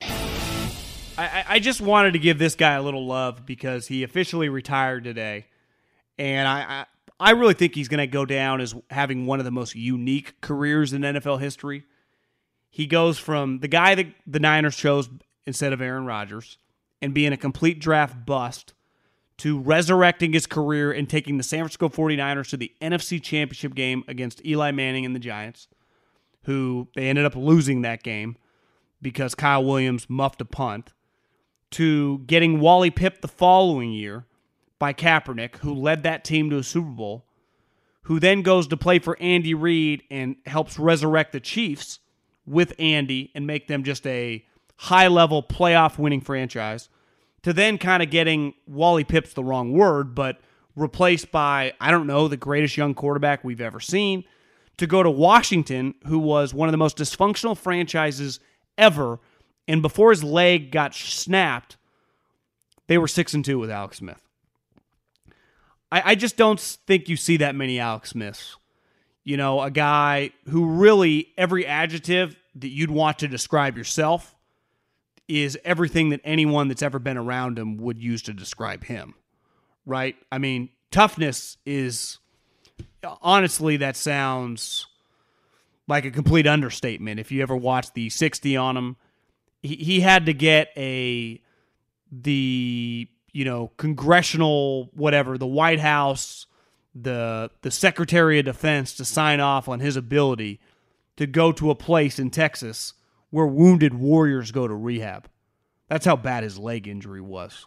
I, I just wanted to give this guy a little love because he officially retired today, and I I, I really think he's going to go down as having one of the most unique careers in N F L history. He goes from the guy that the Niners chose instead of Aaron Rodgers and being a complete draft bust to resurrecting his career and taking the San Francisco forty-niners to the N F C Championship game against Eli Manning and the Giants, who they ended up losing that game because Kyle Williams muffed a punt, to getting Wally pipped the following year by Kaepernick, who led that team to a Super Bowl, who then goes to play for Andy Reid and helps resurrect the Chiefs with Andy and make them just a high-level playoff-winning franchise, to then kind of getting Wally Pipp's the wrong word, but replaced by, I don't know, the greatest young quarterback we've ever seen, to go to Washington, who was one of the most dysfunctional franchises ever. And before his leg got snapped, they were six and two with Alex Smith. I, I just don't think you see that many Alex Smiths. You know, a guy who really, every adjective that you'd want to describe yourself is everything that anyone that's ever been around him would use to describe him. Right? I mean, toughness is, honestly, that sounds like a complete understatement. If you ever watched the sixty on him, He he had to get a, the, you know, congressional, whatever, the White House, the the Secretary of Defense to sign off on his ability to go to a place in Texas where wounded warriors go to rehab. That's how bad his leg injury was.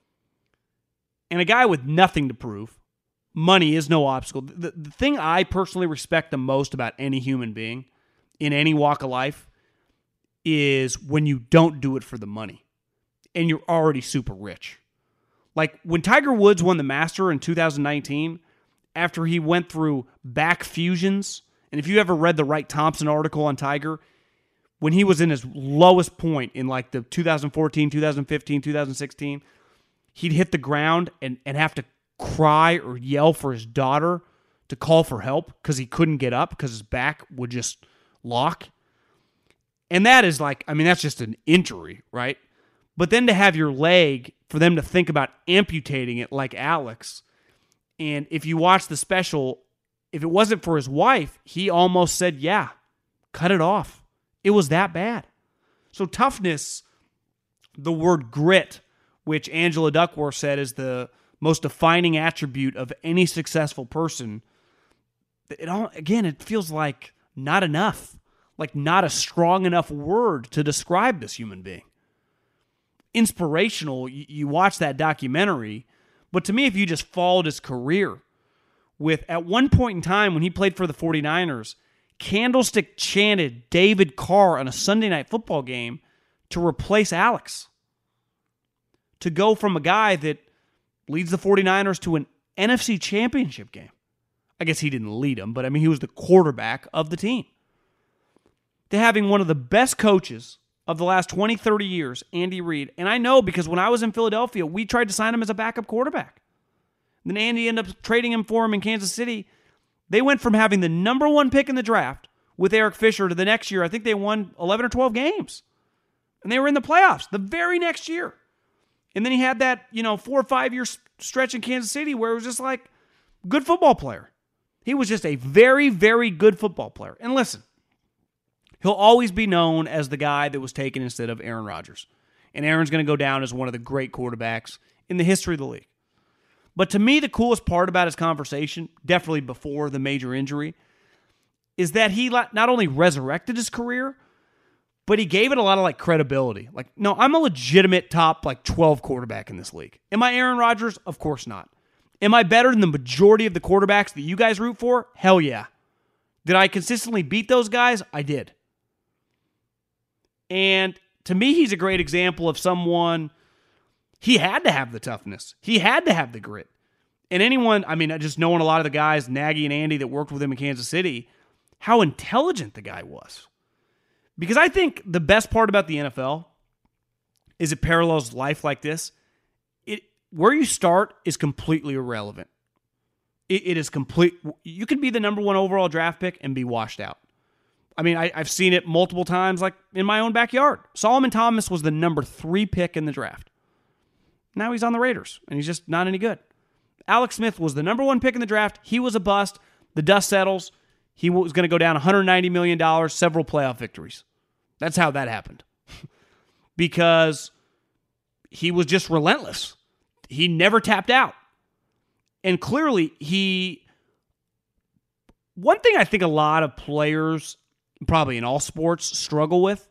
And a guy with nothing to prove, money is no obstacle. The, the thing I personally respect the most about any human being in any walk of life is when you don't do it for the money and you're already super rich. Like when Tiger Woods won the Master in two thousand nineteen, after he went through back fusions, and if you ever read the Wright Thompson article on Tiger, when he was in his lowest point in like the two thousand fourteen, two thousand fifteen, two thousand sixteen, he'd hit the ground and, and have to cry or yell for his daughter to call for help because he couldn't get up because his back would just lock. And that is like, I mean, that's just an injury, right? But then to have your leg, for them to think about amputating it like Alex, and if you watch the special, if it wasn't for his wife, he almost said, yeah, cut it off. It was that bad. So toughness, the word grit, which Angela Duckworth said is the most defining attribute of any successful person, it all, again, it feels like not enough. Like, not a strong enough word to describe this human being. Inspirational, you, you watch that documentary, but to me, if you just followed his career with, at one point in time when he played for the 49ers, Candlestick chanted David Carr on a Sunday night football game to replace Alex. To go from a guy that leads the 49ers to an N F C championship game. I guess he didn't lead them, but I mean, he was the quarterback of the team. To having one of the best coaches of the last twenty, thirty years, Andy Reid. And I know because when I was in Philadelphia, we tried to sign him as a backup quarterback. Then Andy ended up trading him for him in Kansas City. They went from having the number one pick in the draft with Eric Fisher to the next year. I think they won eleven or twelve games. And they were in the playoffs the very next year. And then he had that, you know, four or five year stretch in Kansas City where it was just like, good football player. He was just a very, very good football player. And listen, he'll always be known as the guy that was taken instead of Aaron Rodgers. And Aaron's going to go down as one of the great quarterbacks in the history of the league. But to me, the coolest part about his conversation, definitely before the major injury, is that he not only resurrected his career, but he gave it a lot of like credibility. Like, no, I'm a legitimate top like twelve quarterback in this league. Am I Aaron Rodgers? Of course not. Am I better than the majority of the quarterbacks that you guys root for? Hell yeah. Did I consistently beat those guys? I did. And to me, he's a great example of someone, he had to have the toughness. He had to have the grit. And anyone, I mean, just knowing a lot of the guys, Nagy and Andy, that worked with him in Kansas City, how intelligent the guy was. Because I think the best part about the N F L is it parallels life like this. It where you start is completely irrelevant. It, it is complete. You could be the number one overall draft pick and be washed out. I mean, I, I've seen it multiple times, like in my own backyard. Solomon Thomas was the number three pick in the draft. Now he's on the Raiders, and he's just not any good. Alex Smith was the number one pick in the draft. He was a bust. The dust settles. He was going to go down one hundred ninety million dollars, several playoff victories. That's how that happened. Because he was just relentless. He never tapped out. And clearly, he... One thing I think a lot of players, probably in all sports, struggle with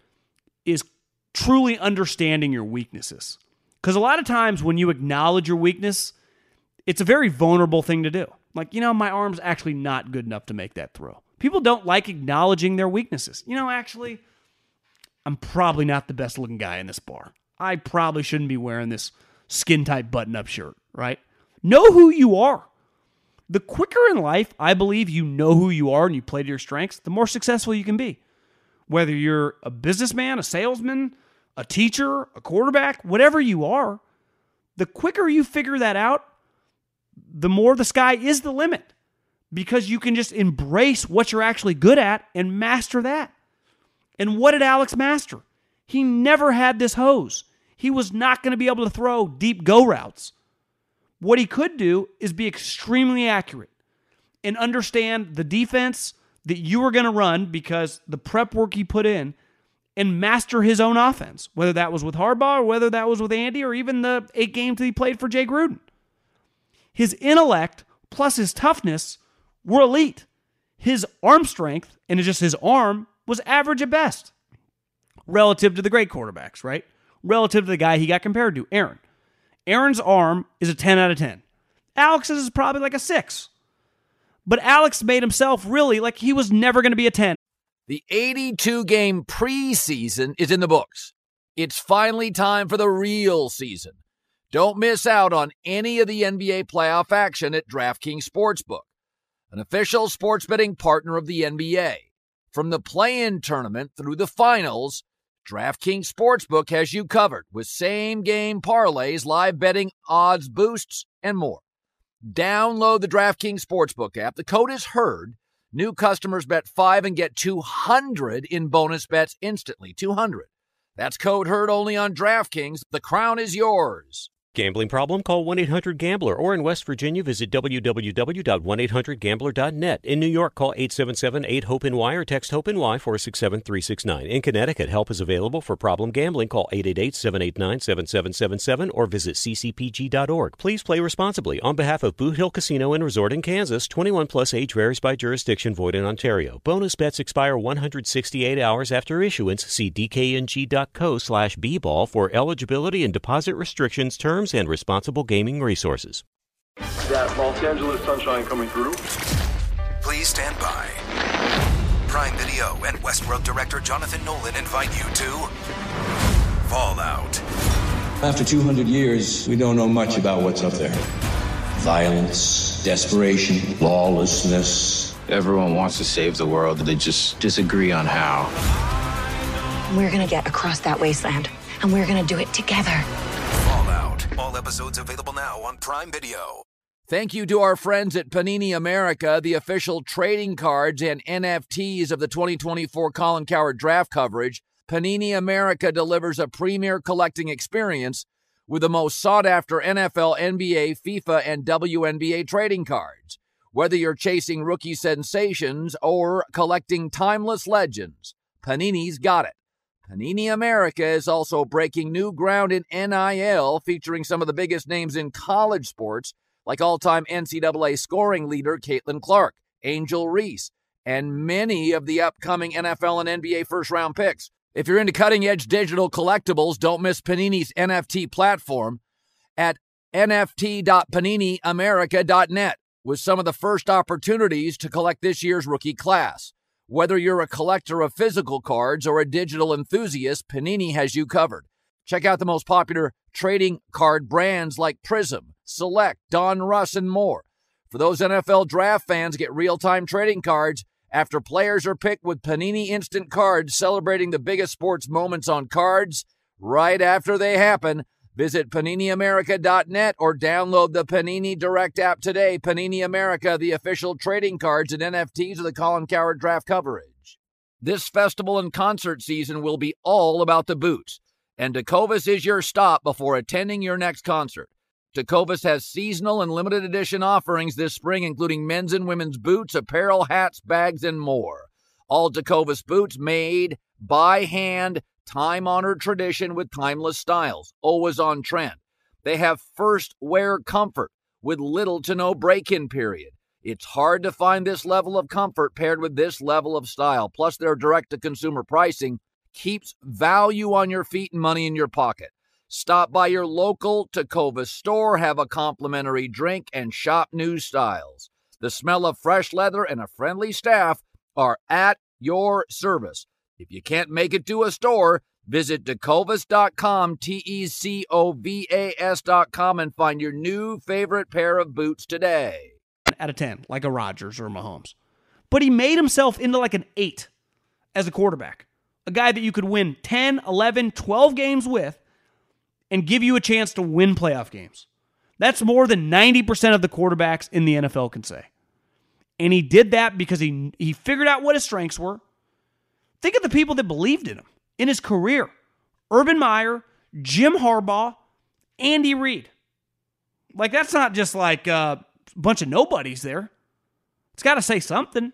is truly understanding your weaknesses. Because a lot of times when you acknowledge your weakness, it's a very vulnerable thing to do. Like, you know, my arm's actually not good enough to make that throw. People don't like acknowledging their weaknesses. You know, actually, I'm probably not the best looking guy in this bar. I probably shouldn't be wearing this skin-tight button-up shirt, right? Know who you are. The quicker in life, I believe, you know who you are and you play to your strengths, the more successful you can be. Whether you're a businessman, a salesman, a teacher, a quarterback, whatever you are, the quicker you figure that out, the more the sky is the limit. Because you can just embrace what you're actually good at and master that. And what did Alex master? He never had this hose. He was not going to be able to throw deep go routes. What he could do is be extremely accurate and understand the defense that you were going to run because the prep work he put in, and master his own offense, whether that was with Harbaugh or whether that was with Andy or even the eight games that he played for Jay Gruden. His intellect plus his toughness were elite. His arm strength, and just his arm, was average at best relative to the great quarterbacks, right? Relative to the guy he got compared to, Aaron. Aaron's arm is a ten out of ten. Alex's is probably like a six. But Alex made himself really like he was never going to be a ten. The eighty-two game preseason is in the books. It's finally time for the real season. Don't miss out on any of the N B A playoff action at DraftKings Sportsbook, an official sports betting partner of the N B A. From the play-in tournament through the finals, DraftKings Sportsbook has you covered with same-game parlays, live betting, odds boosts, and more. Download the DraftKings Sportsbook app. The code is HEARD. New customers bet five and get two hundred in bonus bets instantly. two hundred. That's code HEARD only on DraftKings. The crown is yours. Gambling problem? Call one eight hundred gambler, or in West Virginia, visit w w w dot one eight hundred gambler dot net. In New York, call eight seven seven eight hope N Y or text HOPE-NY four six seven three six nine. In Connecticut, help is available for problem gambling. Call eight eight eight seven eight nine seven seven seven seven or visit c c p g dot org. Please play responsibly. On behalf of Boot Hill Casino and Resort in Kansas, twenty-one plus age varies by jurisdiction, void in Ontario. Bonus bets expire one hundred sixty-eight hours after issuance. See d k n g dot co slash b ball for eligibility and deposit restrictions, terms, and responsible gaming resources. That Los Angeles sunshine coming through. Please stand by. Prime Video and Westworld director Jonathan Nolan invite you to Fallout. After two hundred years, we don't know much about what's up there. Violence, desperation, lawlessness. Everyone wants to save the world, they just disagree on how. We're gonna get across that wasteland, and we're gonna do it together. Fallout. All episodes available now on Prime Video. Thank you to our friends at Panini America, the official trading cards and N F Ts of the twenty twenty-four Colin Cowherd draft coverage. Panini America delivers a premier collecting experience with the most sought-after N F L, N B A, FIFA, and W N B A trading cards. Whether you're chasing rookie sensations or collecting timeless legends, Panini's got it. Panini America is also breaking new ground in N I L, featuring some of the biggest names in college sports, like all-time N C double A scoring leader Caitlin Clark, Angel Reese, and many of the upcoming N F L and N B A first-round picks. If you're into cutting-edge digital collectibles, don't miss Panini's N F T platform at n f t dot panini america dot net with some of the first opportunities to collect this year's rookie class. Whether you're a collector of physical cards or a digital enthusiast, Panini has you covered. Check out the most popular trading card brands like Prism, Select, Don Russ, and more. For those N F L draft fans, get real-time trading cards after players are picked with Panini Instant Cards, celebrating the biggest sports moments on cards right after they happen. Visit panini america dot net or download the Panini Direct app today. Panini America, the official trading cards and N F Ts of the Colin Cowherd draft coverage. This festival and concert season will be all about the boots, and Tecovas is your stop before attending your next concert. Tecovas has seasonal and limited edition offerings this spring, including men's and women's boots, apparel, hats, bags, and more. All Tecovas boots made by hand, time-honored tradition with timeless styles, always on trend. They have first wear comfort with little to no break-in period. It's hard to find this level of comfort paired with this level of style. Plus, their direct-to-consumer pricing keeps value on your feet and money in your pocket. Stop by your local Tecovas store, have a complimentary drink, and shop new styles. The smell of fresh leather and a friendly staff are at your service. If you can't make it to a store, visit tecovas dot com, T E C O V A S dot com, and find your new favorite pair of boots today. Out of ten, like a Rodgers or a Mahomes. But he made himself into like an eight as a quarterback. A guy that you could win ten, eleven, twelve games with and give you a chance to win playoff games. That's more than ninety percent of the quarterbacks in the N F L can say. And he did that because he, he figured out what his strengths were. Think of the people that believed in him in his career. Urban Meyer, Jim Harbaugh, Andy Reid. Like, that's not just like a bunch of nobodies there. It's got to say something.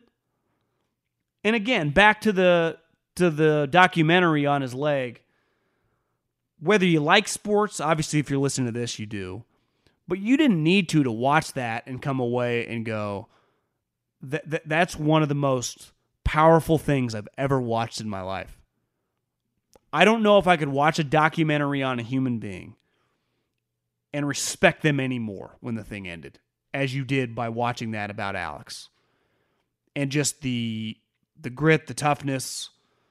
And again, back to the to the documentary on his leg. Whether you like sports, obviously if you're listening to this, you do. But you didn't need to to watch that and come away and go, that, that that's one of the most powerful things I've ever watched in my life. I don't know if I could watch a documentary on a human being and respect them anymore when the thing ended, as you did by watching that about Alex. And just the the grit, the toughness,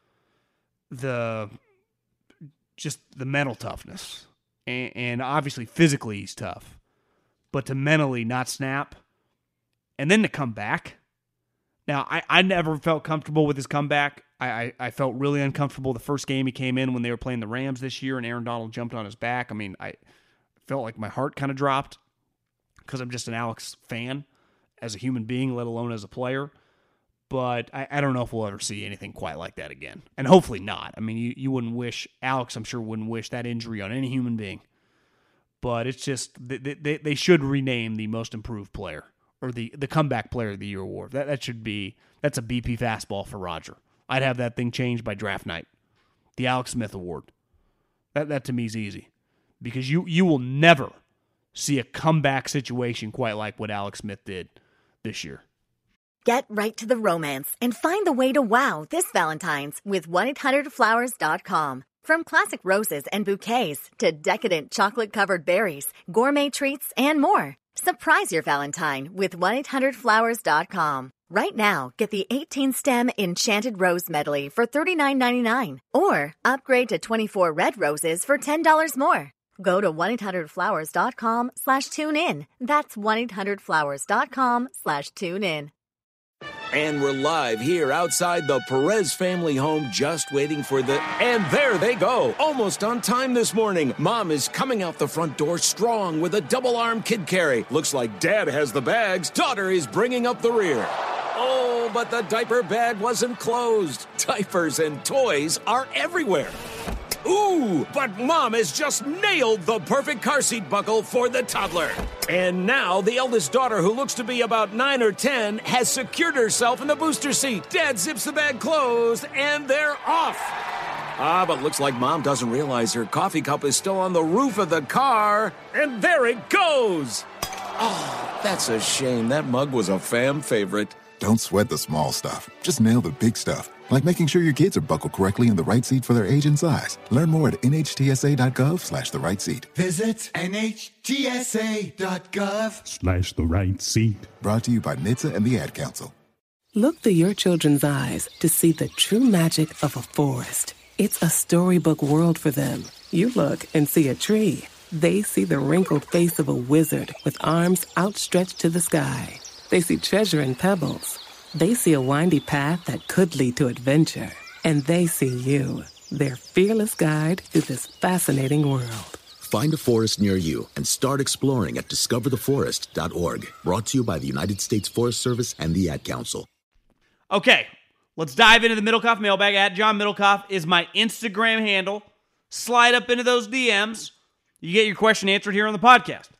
the just the mental toughness. And, and obviously physically he's tough. But to mentally not snap and then to come back. Now, I, I never felt comfortable with his comeback. I, I, I felt really uncomfortable the first game he came in when they were playing the Rams this year and Aaron Donald jumped on his back. I mean, I felt like my heart kind of dropped because I'm just an Alex fan as a human being, let alone as a player. But I, I don't know if we'll ever see anything quite like that again. And hopefully not. I mean, you, you wouldn't wish, Alex I'm sure wouldn't wish that injury on any human being. but it's just they, they, they should rename the most improved player or the, the comeback player of the year award. That that should be that's a B P fastball for Roger. I'd have that thing changed by draft night. The Alex Smith Award. That that to me is easy because you you will never see a comeback situation quite like what Alex Smith did this year. Get right to the romance and find the way to wow this Valentine's with one eight hundred flowers dot com. From classic roses and bouquets to decadent chocolate-covered berries, gourmet treats, and more. Surprise your Valentine with one eight hundred flowers dot com. Right now, get the eighteen-stem Enchanted Rose Medley for thirty-nine ninety-nine or upgrade to twenty-four red roses for ten dollars more. Go to one eight hundred flowers dot com slash tune in. That's one eight hundred flowers dot com slash tune in. And we're live here outside the Perez family home, just waiting for the... And there they go, almost on time this morning. Mom is coming out the front door strong with a double-arm kid carry. Looks like Dad has the bags. Daughter is bringing up the rear. Oh, but the diaper bag wasn't closed. Diapers and toys are everywhere. Ooh, but Mom has just nailed the perfect car seat buckle for the toddler. And now the eldest daughter, who looks to be about nine or ten, has secured herself in the booster seat. Dad zips the bag closed, and they're off. Ah, but looks like Mom doesn't realize her coffee cup is still on the roof of the car. And there it goes. Oh, that's a shame. That mug was a fam favorite. Don't sweat the small stuff. Just nail the big stuff. Like making sure your kids are buckled correctly in the right seat for their age and size. Learn more at nhtsa.gov slash the right seat. Visit nhtsa.gov slash the right seat. Brought to you by N H T S A and the Ad Council. Look through your children's eyes to see the true magic of a forest. It's a storybook world for them. You look and see a tree. They see the wrinkled face of a wizard with arms outstretched to the sky. They see treasure in pebbles. They see a windy path that could lead to adventure. And they see you, their fearless guide through this fascinating world. Find a forest near you and start exploring at discover the forest dot org. Brought to you by the United States Forest Service and the Ad Council. Okay, let's dive into the Middlecoff mailbag. At John Middlecoff is my Instagram handle. Slide up into those D Ms. You get your question answered here on the podcast.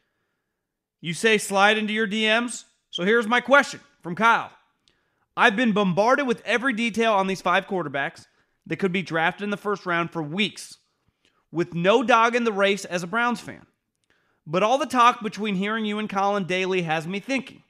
You say slide into your D Ms. So here's my question from Kyle. I've been bombarded with every detail on these five quarterbacks that could be drafted in the first round for weeks, with no dog in the race as a Browns fan. But all the talk between hearing you and Colin daily has me thinking.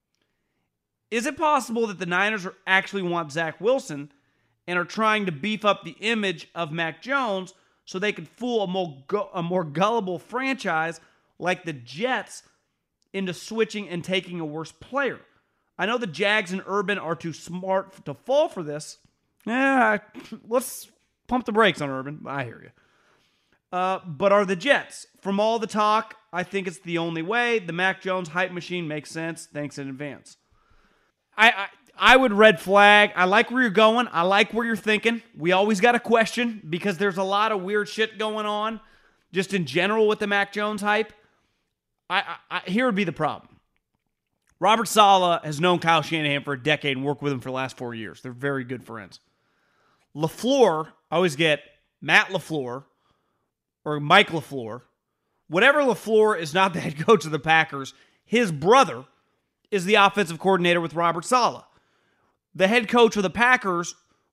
Is it possible that the Niners are actually want Zach Wilson and are trying to beef up the image of Mac Jones so they could fool a more, gu- a more gullible franchise like the Jets into switching and taking a worse player? I know the Jags and Urban are too smart to fall for this. Yeah, let's pump the brakes on Urban. I hear you. Uh, but are the Jets? From all the talk, I think it's the only way. The Mac Jones hype machine makes sense. Thanks in advance. I, I I would red flag. I like where you're going. I like where you're thinking. We always got a question because there's a lot of weird shit going on just in general with the Mac Jones hype. I, I, I here would be the problem. Robert Saleh has known Kyle Shanahan for a decade and worked with him for the last four years. They're very good friends. LaFleur, I always get Matt LaFleur or Mike LaFleur. Whatever LaFleur is not the head coach of the Packers, his brother is the offensive coordinator with Robert Saleh. The head coach of the Packers,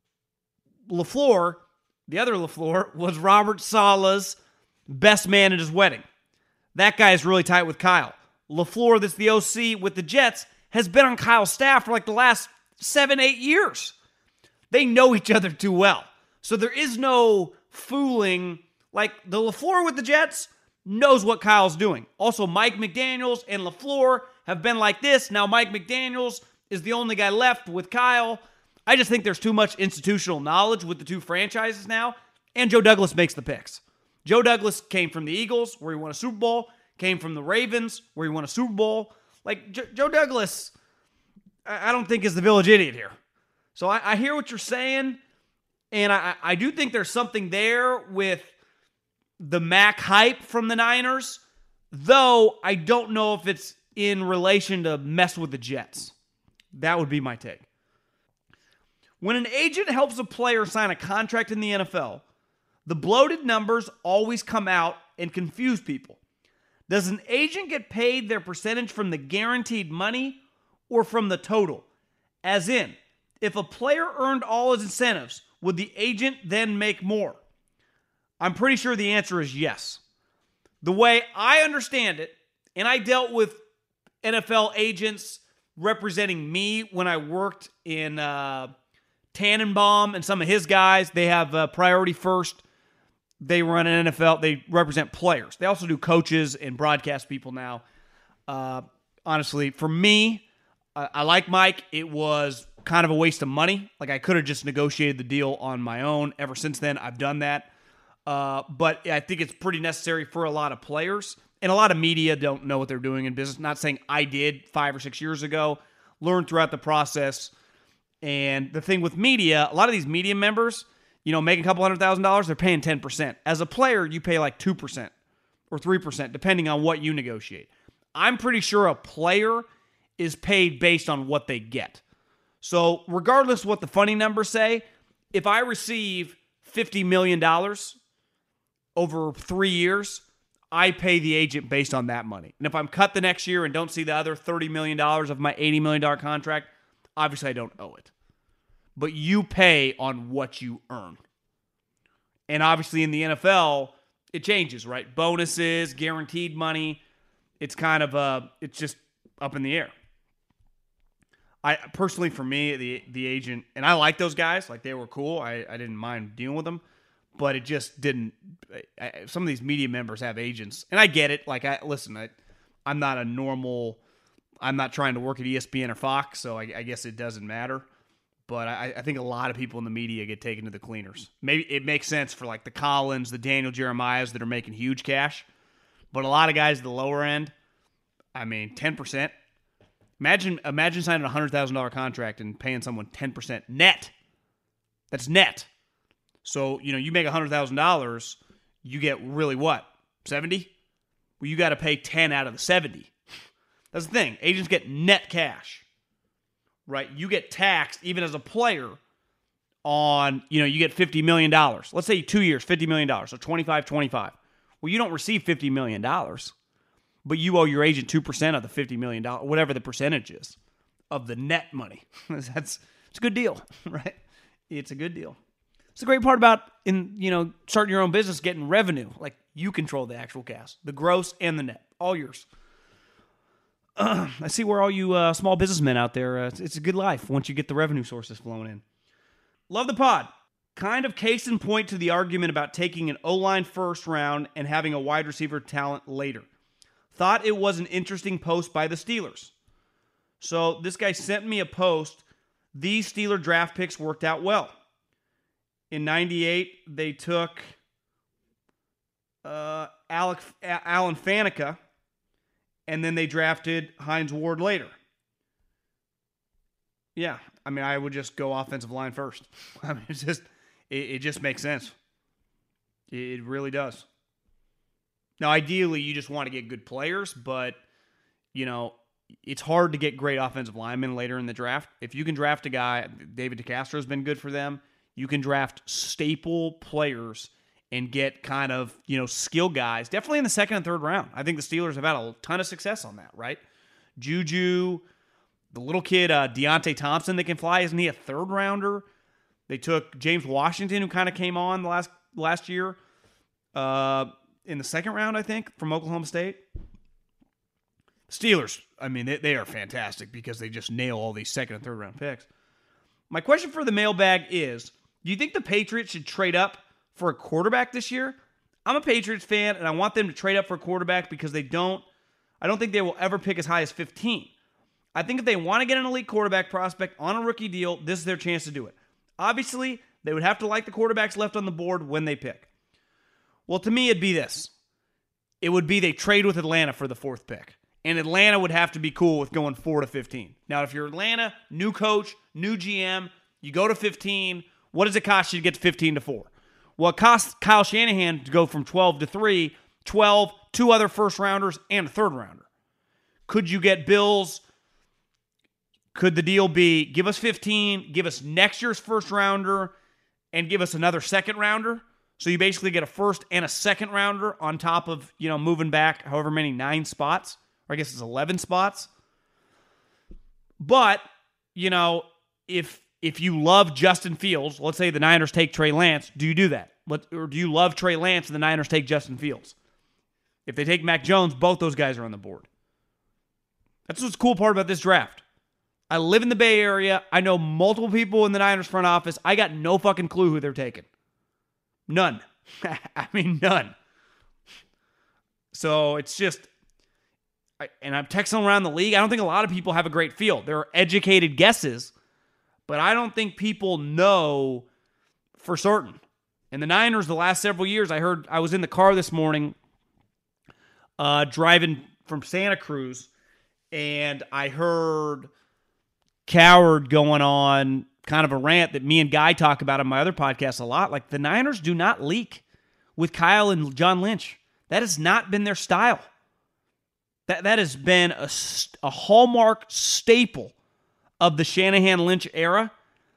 LaFleur, the other LaFleur, was Robert Saleh's best man at his wedding. That guy is really tight with Kyle. LaFleur, that's the O C with the Jets, has been on Kyle's staff for like the last seven, eight years. They know each other too well. So there is no fooling. Like, the LaFleur with the Jets knows what Kyle's doing. Also, Mike McDaniels and LaFleur have been like this. Now Mike McDaniels is the only guy left with Kyle. I just think there's too much institutional knowledge with the two franchises now. And Joe Douglas makes the picks. Joe Douglas came from the Eagles, where he won a Super Bowl. Came from the Ravens, where he won a Super Bowl. Like, Jo- Joe Douglas, I-, I don't think is the village idiot here. So I, I hear what you're saying, and I-, I do think there's something there with the Mac hype from the Niners, though I don't know if it's in relation to mess with the Jets. That would be my take. When an agent helps a player sign a contract in the N F L, the bloated numbers always come out and confuse people. Does an agent get paid their percentage from the guaranteed money or from the total? As in, if a player earned all his incentives, would the agent then make more? I'm pretty sure the answer is yes. The way I understand it, and I dealt with N F L agents representing me when I worked in uh, Tannenbaum and some of his guys, they have uh, Priority First. They run an N F L. They represent players. They also do coaches and broadcast people now. Uh, honestly, for me, I, I like Mike. It was kind of a waste of money. Like, I could have just negotiated the deal on my own. Ever since then, I've done that. Uh, but I think it's pretty necessary for a lot of players. And a lot of media don't know what they're doing in business. Not saying I did five or six years ago. Learned throughout the process. And the thing with media, a lot of these media members, you know, make a couple hundred thousand dollars, they're paying ten percent. As a player, you pay like two percent or three percent, depending on what you negotiate. I'm pretty sure a player is paid based on what they get. So regardless of what the funny numbers say, if I receive fifty million dollars over three years, I pay the agent based on that money. And if I'm cut the next year and don't see the other thirty million dollars of my eighty million dollars contract, obviously I don't owe it. But you pay on what you earn. And obviously in the N F L, it changes, right? Bonuses, guaranteed money. It's kind of, uh, it's just up in the air. I personally, for me, the the agent, and I like those guys. Like, they were cool. I, I didn't mind dealing with them. But it just didn't. I, some of these media members have agents. And I get it. Like, I listen, I, I'm not a normal, I'm not trying to work at E S P N or Fox, so I, I guess it doesn't matter. But I, I think a lot of people in the media get taken to the cleaners. Maybe it makes sense for like the Collins, the Daniel Jeremiahs that are making huge cash. But a lot of guys at the lower end, I mean, ten percent. Imagine imagine signing a one hundred thousand dollars contract and paying someone ten percent net. That's net. So, you know, you make one hundred thousand dollars, you get really what? seventy? Well, you got to pay ten out of the seventy. That's the thing. Agents get net cash. Right? You get taxed, even as a player, on, you know, you get fifty million dollars. Let's say two years, fifty million dollars, so twenty-five, twenty-five. Well, you don't receive fifty million dollars, but you owe your agent two percent of the fifty million dollars, whatever the percentage is, of the net money. That's it's a good deal, right? It's a good deal. It's the great part about, in you know, starting your own business, getting revenue. Like, you control the actual cash, the gross and the net, all yours. Uh, I see where all you uh, small businessmen out there, uh, it's, it's a good life once you get the revenue sources flowing in. Love the pod. Kind of case in point to the argument about taking an O-line first round and having a wide receiver talent later. Thought it was an interesting post by the Steelers. So this guy sent me a post. These Steeler draft picks worked out well. In ninety-eight, they took uh, Alec, Alan Faneca, and then they drafted Hines Ward later. Yeah, I mean, I would just go offensive line first. I mean, it's just, it, it just makes sense. It, it really does. Now, ideally, you just want to get good players, but, you know, it's hard to get great offensive linemen later in the draft. If you can draft a guy, David DeCastro has been good for them. You can draft staple players and get kind of, you know, skill guys, definitely in the second and third round. I think the Steelers have had a ton of success on that, right? Juju, the little kid, uh, Deontay Thompson that can fly, isn't he a third rounder? They took James Washington, who kind of came on the last last year uh, in the second round, I think, from Oklahoma State. Steelers, I mean, they, they are fantastic because they just nail all these second and third round picks. My question for the mailbag is, do you think the Patriots should trade up for a quarterback this year? I'm a Patriots fan, and I want them to trade up for a quarterback because they don't, I don't think they will ever pick as high as fifteen. I think if they want to get an elite quarterback prospect on a rookie deal, this is their chance to do it. Obviously, they would have to like the quarterbacks left on the board when they pick. Well, to me, it'd be this. It would be they trade with Atlanta for the fourth pick. And Atlanta would have to be cool with going four to fifteen. Now, if you're Atlanta, new coach, new G M, you go to fifteen, what does it cost you to get to fifteen to four? Well, it costs Kyle Shanahan to go from twelve to three, twelve, two other first rounders, and a third rounder. Could you get Bills? Could the deal be give us fifteen, give us next year's first rounder, and give us another second rounder? So you basically get a first and a second rounder on top of, you know, moving back however many, nine spots, or I guess it's eleven spots. But, you know, if if you love Justin Fields, let's say the Niners take Trey Lance, do you do that? Or do you love Trey Lance and the Niners take Justin Fields? If they take Mac Jones, both those guys are on the board. That's what's the cool part about this draft. I live in the Bay Area. I know multiple people in the Niners front office. I got no fucking clue who they're taking. None. I mean, none. So it's just, I, and I'm texting around the league. I don't think a lot of people have a great feel. There are educated guesses, but I don't think people know for certain. And the Niners, the last several years, I heard, I was in the car this morning uh, driving from Santa Cruz, and I heard Coward going on kind of a rant that me and Guy talk about on my other podcast a lot. Like, the Niners do not leak with Kyle and John Lynch. That has not been their style. That that has been a, a hallmark staple of the Shanahan-Lynch era,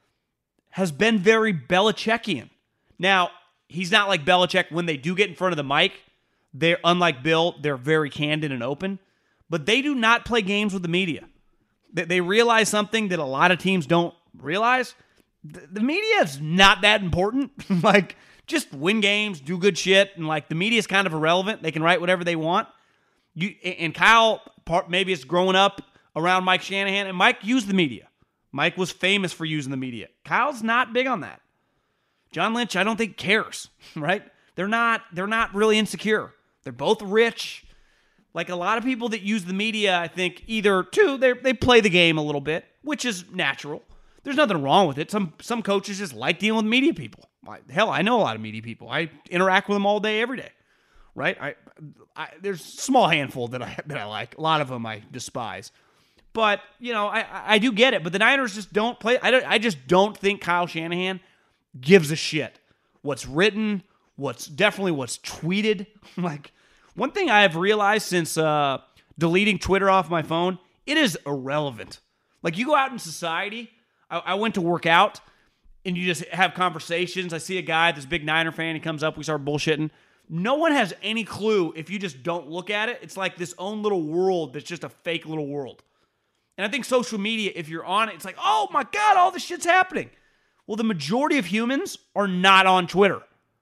has been very Belichickian. Now, he's not like Belichick. When they do get in front of the mic, they're, unlike Bill, they're very candid and open. But they do not play games with the media. They, they realize something that a lot of teams don't realize. The, the media is not that important. Like, just win games, do good shit, and like the media is kind of irrelevant. They can write whatever they want. You and Kyle, part maybe it's growing up around Mike Shanahan, and Mike used the media. Mike was famous for using the media. Kyle's not big on that. John Lynch, I don't think cares, right? They're not, they're not really insecure. They're both rich. Like a lot of people that use the media, I think either, two, they they play the game a little bit, which is natural. There's nothing wrong with it. Some some coaches just like dealing with media people. Hell, I know a lot of media people. I interact with them all day, every day, right? I, I there's a small handful that I that I like. A lot of them I despise. But, you know, I I do get it. But the Niners just don't play. I don't. I just don't think Kyle Shanahan gives a shit what's written, what's definitely what's tweeted. Like, one thing I have realized since uh, deleting Twitter off my phone, it is irrelevant. Like, you go out in society. I, I went to work out, and you just have conversations. I see a guy, this big Niner fan, he comes up, we start bullshitting. No one has any clue if you just don't look at it. It's like this own little world that's just a fake little world. And I think social media, if you're on it, it's like, oh my God, all this shit's happening. Well, the majority of humans are not on Twitter.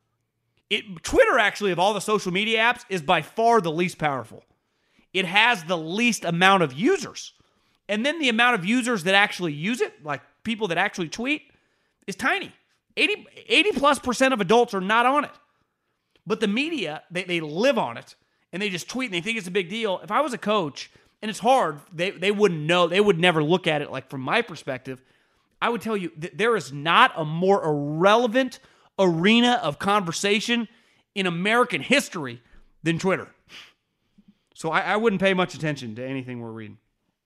It, Twitter, actually, of all the social media apps, is by far the least powerful. It has the least amount of users. And then the amount of users that actually use it, like people that actually tweet, is tiny. eighty, eighty plus percent of adults are not on it. But the media, they, they live on it, and they just tweet, and they think it's a big deal. If I was a coach, and it's hard, they, they wouldn't know. They would never look at it. Like, from my perspective, I would tell you that there is not a more irrelevant arena of conversation in American history than Twitter. So I, I wouldn't pay much attention to anything we're reading.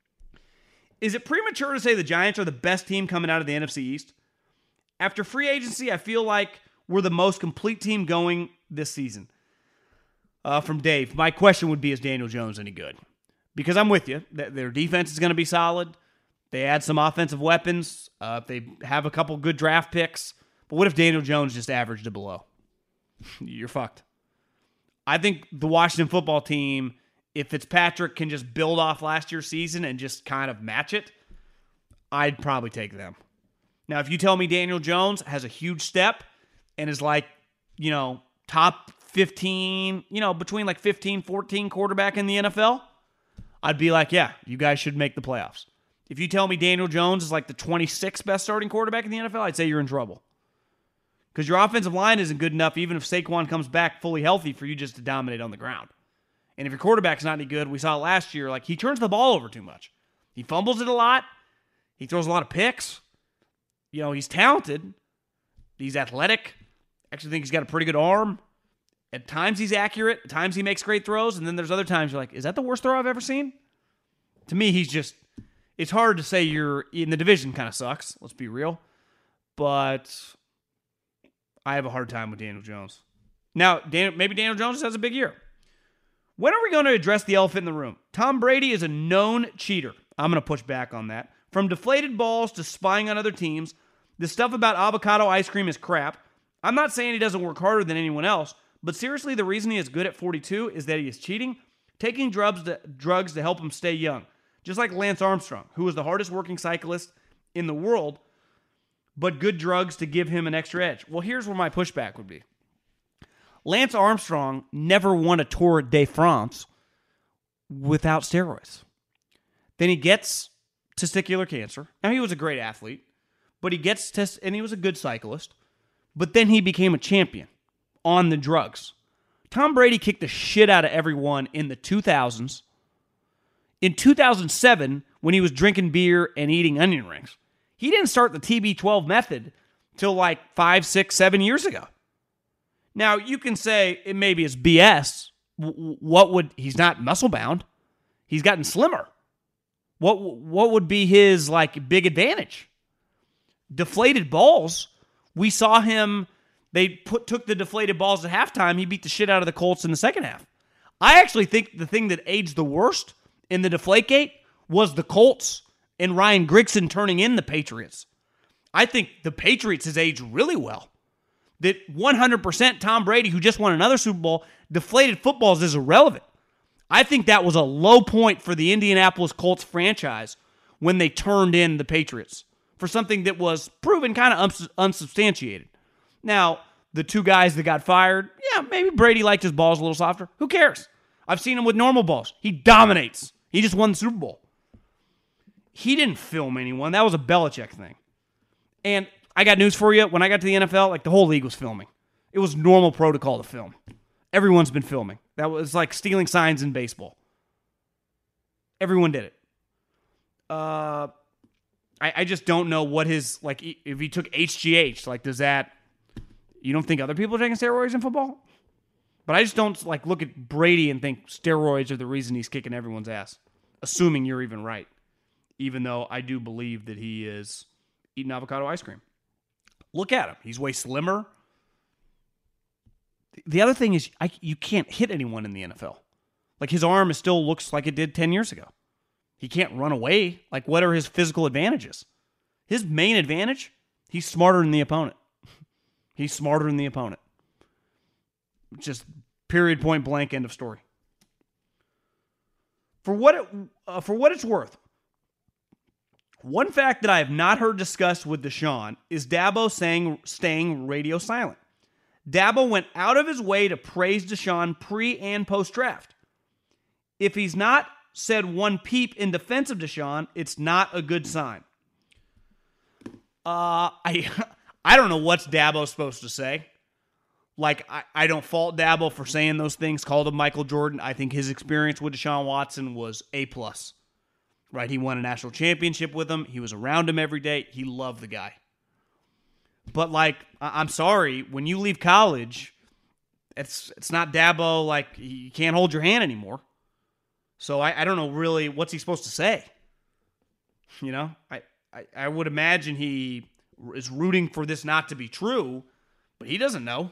Is it premature to say the Giants are the best team coming out of the N F C East? After free agency, I feel like we're the most complete team going this season. Uh, from Dave, my question would be, is Daniel Jones any good? Because I'm with you. Their defense is going to be solid. They add some offensive weapons. Uh, they have a couple good draft picks. But what if Daniel Jones just averaged a below? You're fucked. I think the Washington football team, if Fitzpatrick can just build off last year's season and just kind of match it, I'd probably take them. Now, if you tell me Daniel Jones has a huge step and is like, you know, top fifteen, you know, between like fifteen, fourteen quarterback in the N F L, I'd be like, yeah, you guys should make the playoffs. If you tell me Daniel Jones is like the twenty-sixth best starting quarterback in the N F L, I'd say you're in trouble. Because your offensive line isn't good enough, even if Saquon comes back fully healthy, for you just to dominate on the ground. And if your quarterback's not any good, we saw it last year, like, he turns the ball over too much. He fumbles it a lot. He throws a lot of picks. You know, he's talented. He's athletic. Actually think he's got a pretty good arm. At times he's accurate. At times he makes great throws. And then there's other times you're like, is that the worst throw I've ever seen? To me, he's just, it's hard to say you're in the division, kind of sucks. Let's be real. But I have a hard time with Daniel Jones. Now, Dan, maybe Daniel Jones has a big year. When are we going to address the elephant in the room? Tom Brady is a known cheater. I'm going to push back on that. From deflated balls to spying on other teams, the stuff about avocado ice cream is crap. I'm not saying he doesn't work harder than anyone else, but seriously, the reason he is good at forty-two is that he is cheating, taking drugs to, drugs to help him stay young. Just like Lance Armstrong, who was the hardest working cyclist in the world, but good drugs to give him an extra edge. Well, here's where my pushback would be. Lance Armstrong never won a Tour de France without steroids. Then he gets testicular cancer. Now, he was a great athlete, but he gets test, and he was a good cyclist, but then he became a champion on the drugs. Tom Brady kicked the shit out of everyone in the two thousands. In two thousand seven, when he was drinking beer and eating onion rings, he didn't start the T B twelve method till like five, six, seven years ago. Now, you can say it maybe is B S. What would, he's not muscle bound. He's gotten slimmer. What what would be his like big advantage? Deflated balls. We saw him, they put took the deflated balls at halftime. He beat the shit out of the Colts in the second half. I actually think the thing that aged the worst in the Deflategate was the Colts and Ryan Grigson turning in the Patriots. I think the Patriots has aged really well. That one hundred percent Tom Brady, who just won another Super Bowl, deflated footballs is irrelevant. I think that was a low point for the Indianapolis Colts franchise when they turned in the Patriots for something that was proven kind of uns- unsubstantiated. Now, the two guys that got fired, yeah, maybe Brady liked his balls a little softer. Who cares? I've seen him with normal balls. He dominates. He just won the Super Bowl. He didn't film anyone. That was a Belichick thing. And I got news for you. When I got to the N F L, like the whole league was filming. It was normal protocol to film. Everyone's been filming. That was like stealing signs in baseball. Everyone did it. Uh, I, I just don't know what his, like, if he took H G H, like, does that, you don't think other people are taking steroids in football? But I just don't, like, look at Brady and think steroids are the reason he's kicking everyone's ass, assuming you're even right, even though I do believe that he is eating avocado ice cream. Look at him. He's way slimmer. The other thing is I, you can't hit anyone in the N F L. Like, his arm is still looks like it did ten years ago. He can't run away. Like, what are his physical advantages? His main advantage, he's smarter than the opponent. He's smarter than the opponent. Just period, point blank, end of story. For what it, uh, for what it's worth, one fact that I have not heard discussed with Deshaun is Dabo saying, staying radio silent. Dabo went out of his way to praise Deshaun pre- and post-draft. If he's not said one peep in defense of Deshaun, it's not a good sign. Uh, I I don't know what's Dabo supposed to say. Like, I, I don't fault Dabo for saying those things, called him Michael Jordan. I think his experience with Deshaun Watson was A plus. Right? He won a national championship with him. He was around him every day. He loved the guy. But, like, I- I'm sorry, when you leave college, it's it's not Dabo, like, you can't hold your hand anymore. So I, I don't know really what's he supposed to say. You know? I, I, I would imagine he is rooting for this not to be true, but he doesn't know.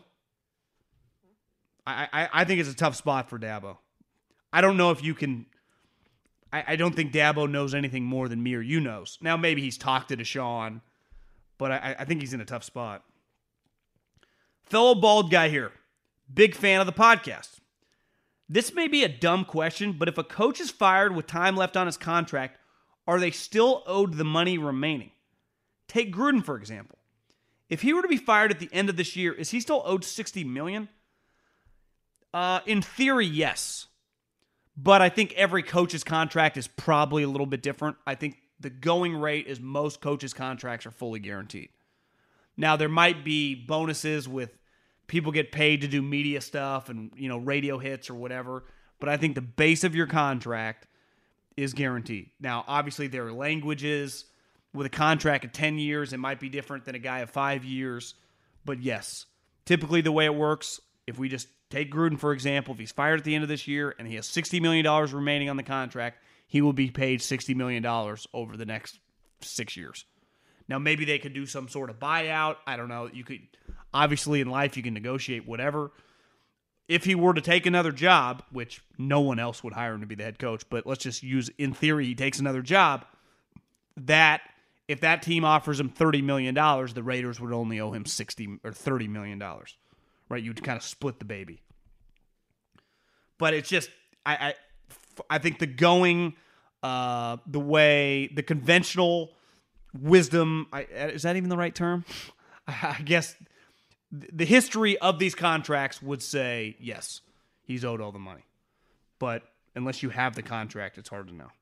I, I, I think it's a tough spot for Dabo. I don't know if you can... I, I don't think Dabo knows anything more than me or you knows. Now, maybe he's talked to Deshaun, but I, I think he's in a tough spot. Fellow bald guy here. Big fan of the podcast. This may be a dumb question, but if a coach is fired with time left on his contract, are they still owed the money remaining? Take Gruden, for example. If he were to be fired at the end of this year, is he still owed sixty million dollars? Uh, in theory, yes. But I think every coach's contract is probably a little bit different. I think the going rate is most coaches' contracts are fully guaranteed. Now, there might be bonuses with people get paid to do media stuff and, you know, radio hits or whatever. But I think the base of your contract is guaranteed. Now, obviously, there are languages. With a contract of ten years, it might be different than a guy of five years. But yes, typically the way it works, if we just take Gruden, for example, if he's fired at the end of this year and he has sixty million dollars remaining on the contract, he will be paid sixty million dollars over the next six years. Now, maybe they could do some sort of buyout. I don't know. You could, obviously in life, you can negotiate whatever. If he were to take another job, which no one else would hire him to be the head coach, but let's just use, in theory, he takes another job, that if that team offers him thirty million dollars, the Raiders would only owe him sixty or thirty million dollars, right? You'd kind of split the baby. But it's just, I, I, I think the going, uh, the way, the conventional wisdom, I, is that even the right term? I guess the history of these contracts would say, yes, he's owed all the money. But unless you have the contract, it's hard to know.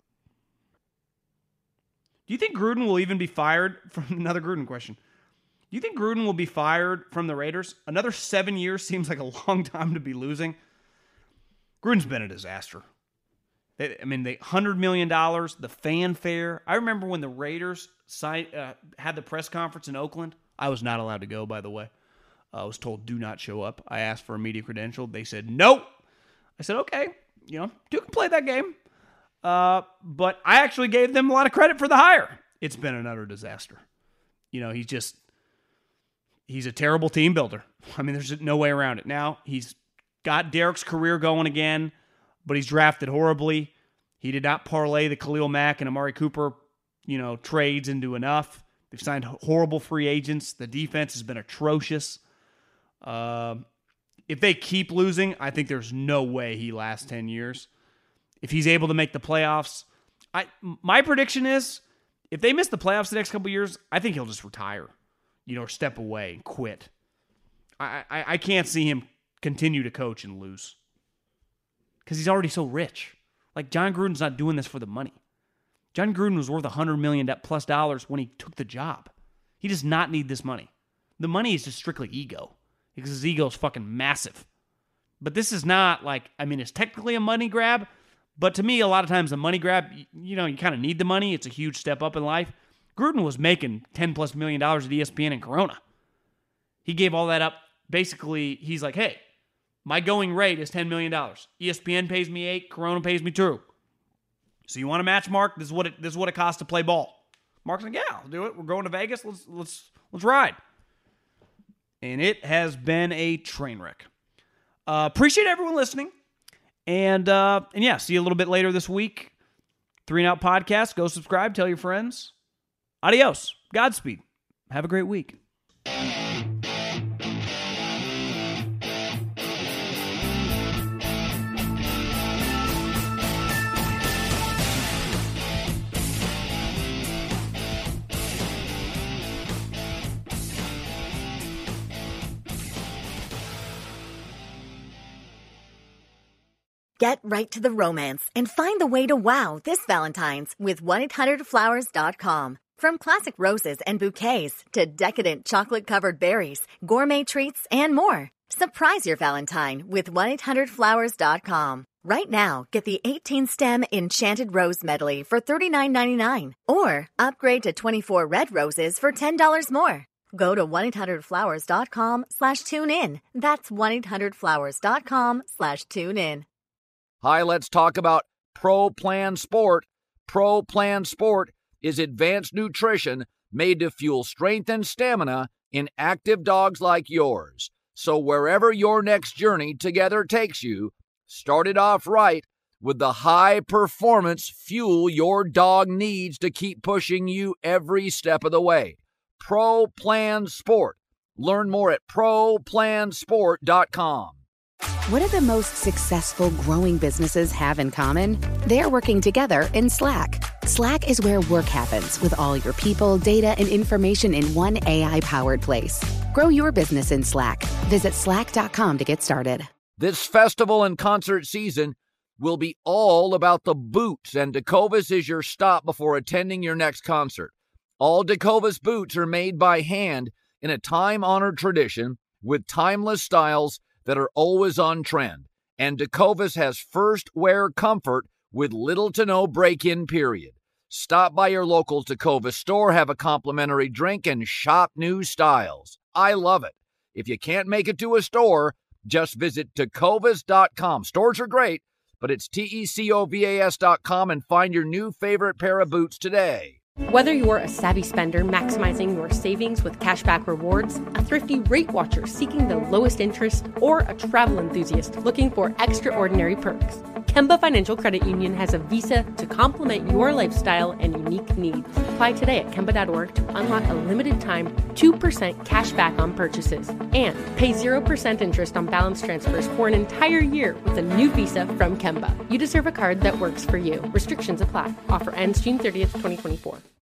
Do you think Gruden will even be fired from another Gruden question? Do you think Gruden will be fired from the Raiders? Another seven years seems like a long time to be losing. Gruden's been a disaster. They, I mean, the one hundred million dollars, the fanfare. I remember when the Raiders signed, uh, had the press conference in Oakland. I was not allowed to go, by the way. Uh, I was told, do not show up. I asked for a media credential. They said, no. I said, okay, you know, you can play that game. Uh, but I actually gave them a lot of credit for the hire. It's been an utter disaster. You know, he's just, he's a terrible team builder. I mean, there's no way around it. Now, he's got Derek's career going again, but he's drafted horribly. He did not parlay the Khalil Mack and Amari Cooper, you know, trades into enough. They've signed horrible free agents. The defense has been atrocious. Uh, if they keep losing, I think there's no way he lasts ten years. If he's able to make the playoffs, I my prediction is if they miss the playoffs the next couple of years, I think he'll just retire, you know, or step away and quit. I, I, I can't see him continue to coach and lose because he's already so rich. Like, John Gruden's not doing this for the money. John Gruden was worth one hundred million dollars plus dollars when he took the job. He does not need this money. The money is just strictly ego because his ego is fucking massive. But this is not like, I mean, it's technically a money grab, but to me, a lot of times a money grab, you know, you kind of need the money. It's a huge step up in life. Gruden was making ten plus million dollars at E S P N and Corona. He gave all that up. Basically, he's like, hey, my going rate is ten million dollars. E S P N pays me eight, Corona pays me two. So you want to match Mark? This is what it this is what it costs to play ball. Mark's like, yeah, I'll do it. We're going to Vegas. Let's let's let's ride. And it has been a train wreck. Uh, appreciate everyone listening. And uh, and yeah, see you a little bit later this week. Three and Out Podcast. Go subscribe. Tell your friends. Adios. Godspeed. Have a great week. Get right to the romance and find the way to wow this Valentine's with one eight hundred flowers dot com. From classic roses and bouquets to decadent chocolate-covered berries, gourmet treats, and more. Surprise your Valentine with one eight hundred flowers dot com. Right now, get the eighteen stem Enchanted Rose Medley for thirty-nine ninety-nine or upgrade to twenty-four red roses for ten dollars more. Go to one eight hundred flowers dot com slash tune in. That's one eight hundred flowers dot com slash tune in. Hi, let's talk about Pro Plan Sport. Pro Plan Sport is advanced nutrition made to fuel strength and stamina in active dogs like yours. So wherever your next journey together takes you, start it off right with the high-performance fuel your dog needs to keep pushing you every step of the way. Pro Plan Sport. Learn more at pro plan sport dot com. What do the most successful growing businesses have in common? They're working together in Slack. Slack is where work happens with all your people, data, and information in one A I-powered place. Grow your business in Slack. Visit slack dot com to get started. This festival and concert season will be all about the boots, and Tecovas is your stop before attending your next concert. All Tecovas boots are made by hand in a time-honored tradition with timeless styles that are always on trend. And Tecovas has first wear comfort with little to no break-in period. Stop by your local Tecovas store, have a complimentary drink, and shop new styles. I love it. If you can't make it to a store, just visit tecovas dot com. Stores are great, but it's T E C O V A S dot com and find your new favorite pair of boots today. Whether you're a savvy spender maximizing your savings with cashback rewards, a thrifty rate watcher seeking the lowest interest, or a travel enthusiast looking for extraordinary perks, Kemba Financial Credit Union has a visa to complement your lifestyle and unique needs. Apply today at Kemba dot org to unlock a limited time two percent cash back on purchases. And pay zero percent interest on balance transfers for an entire year with a new visa from Kemba. You deserve a card that works for you. Restrictions apply. Offer ends June thirtieth, twenty twenty-four.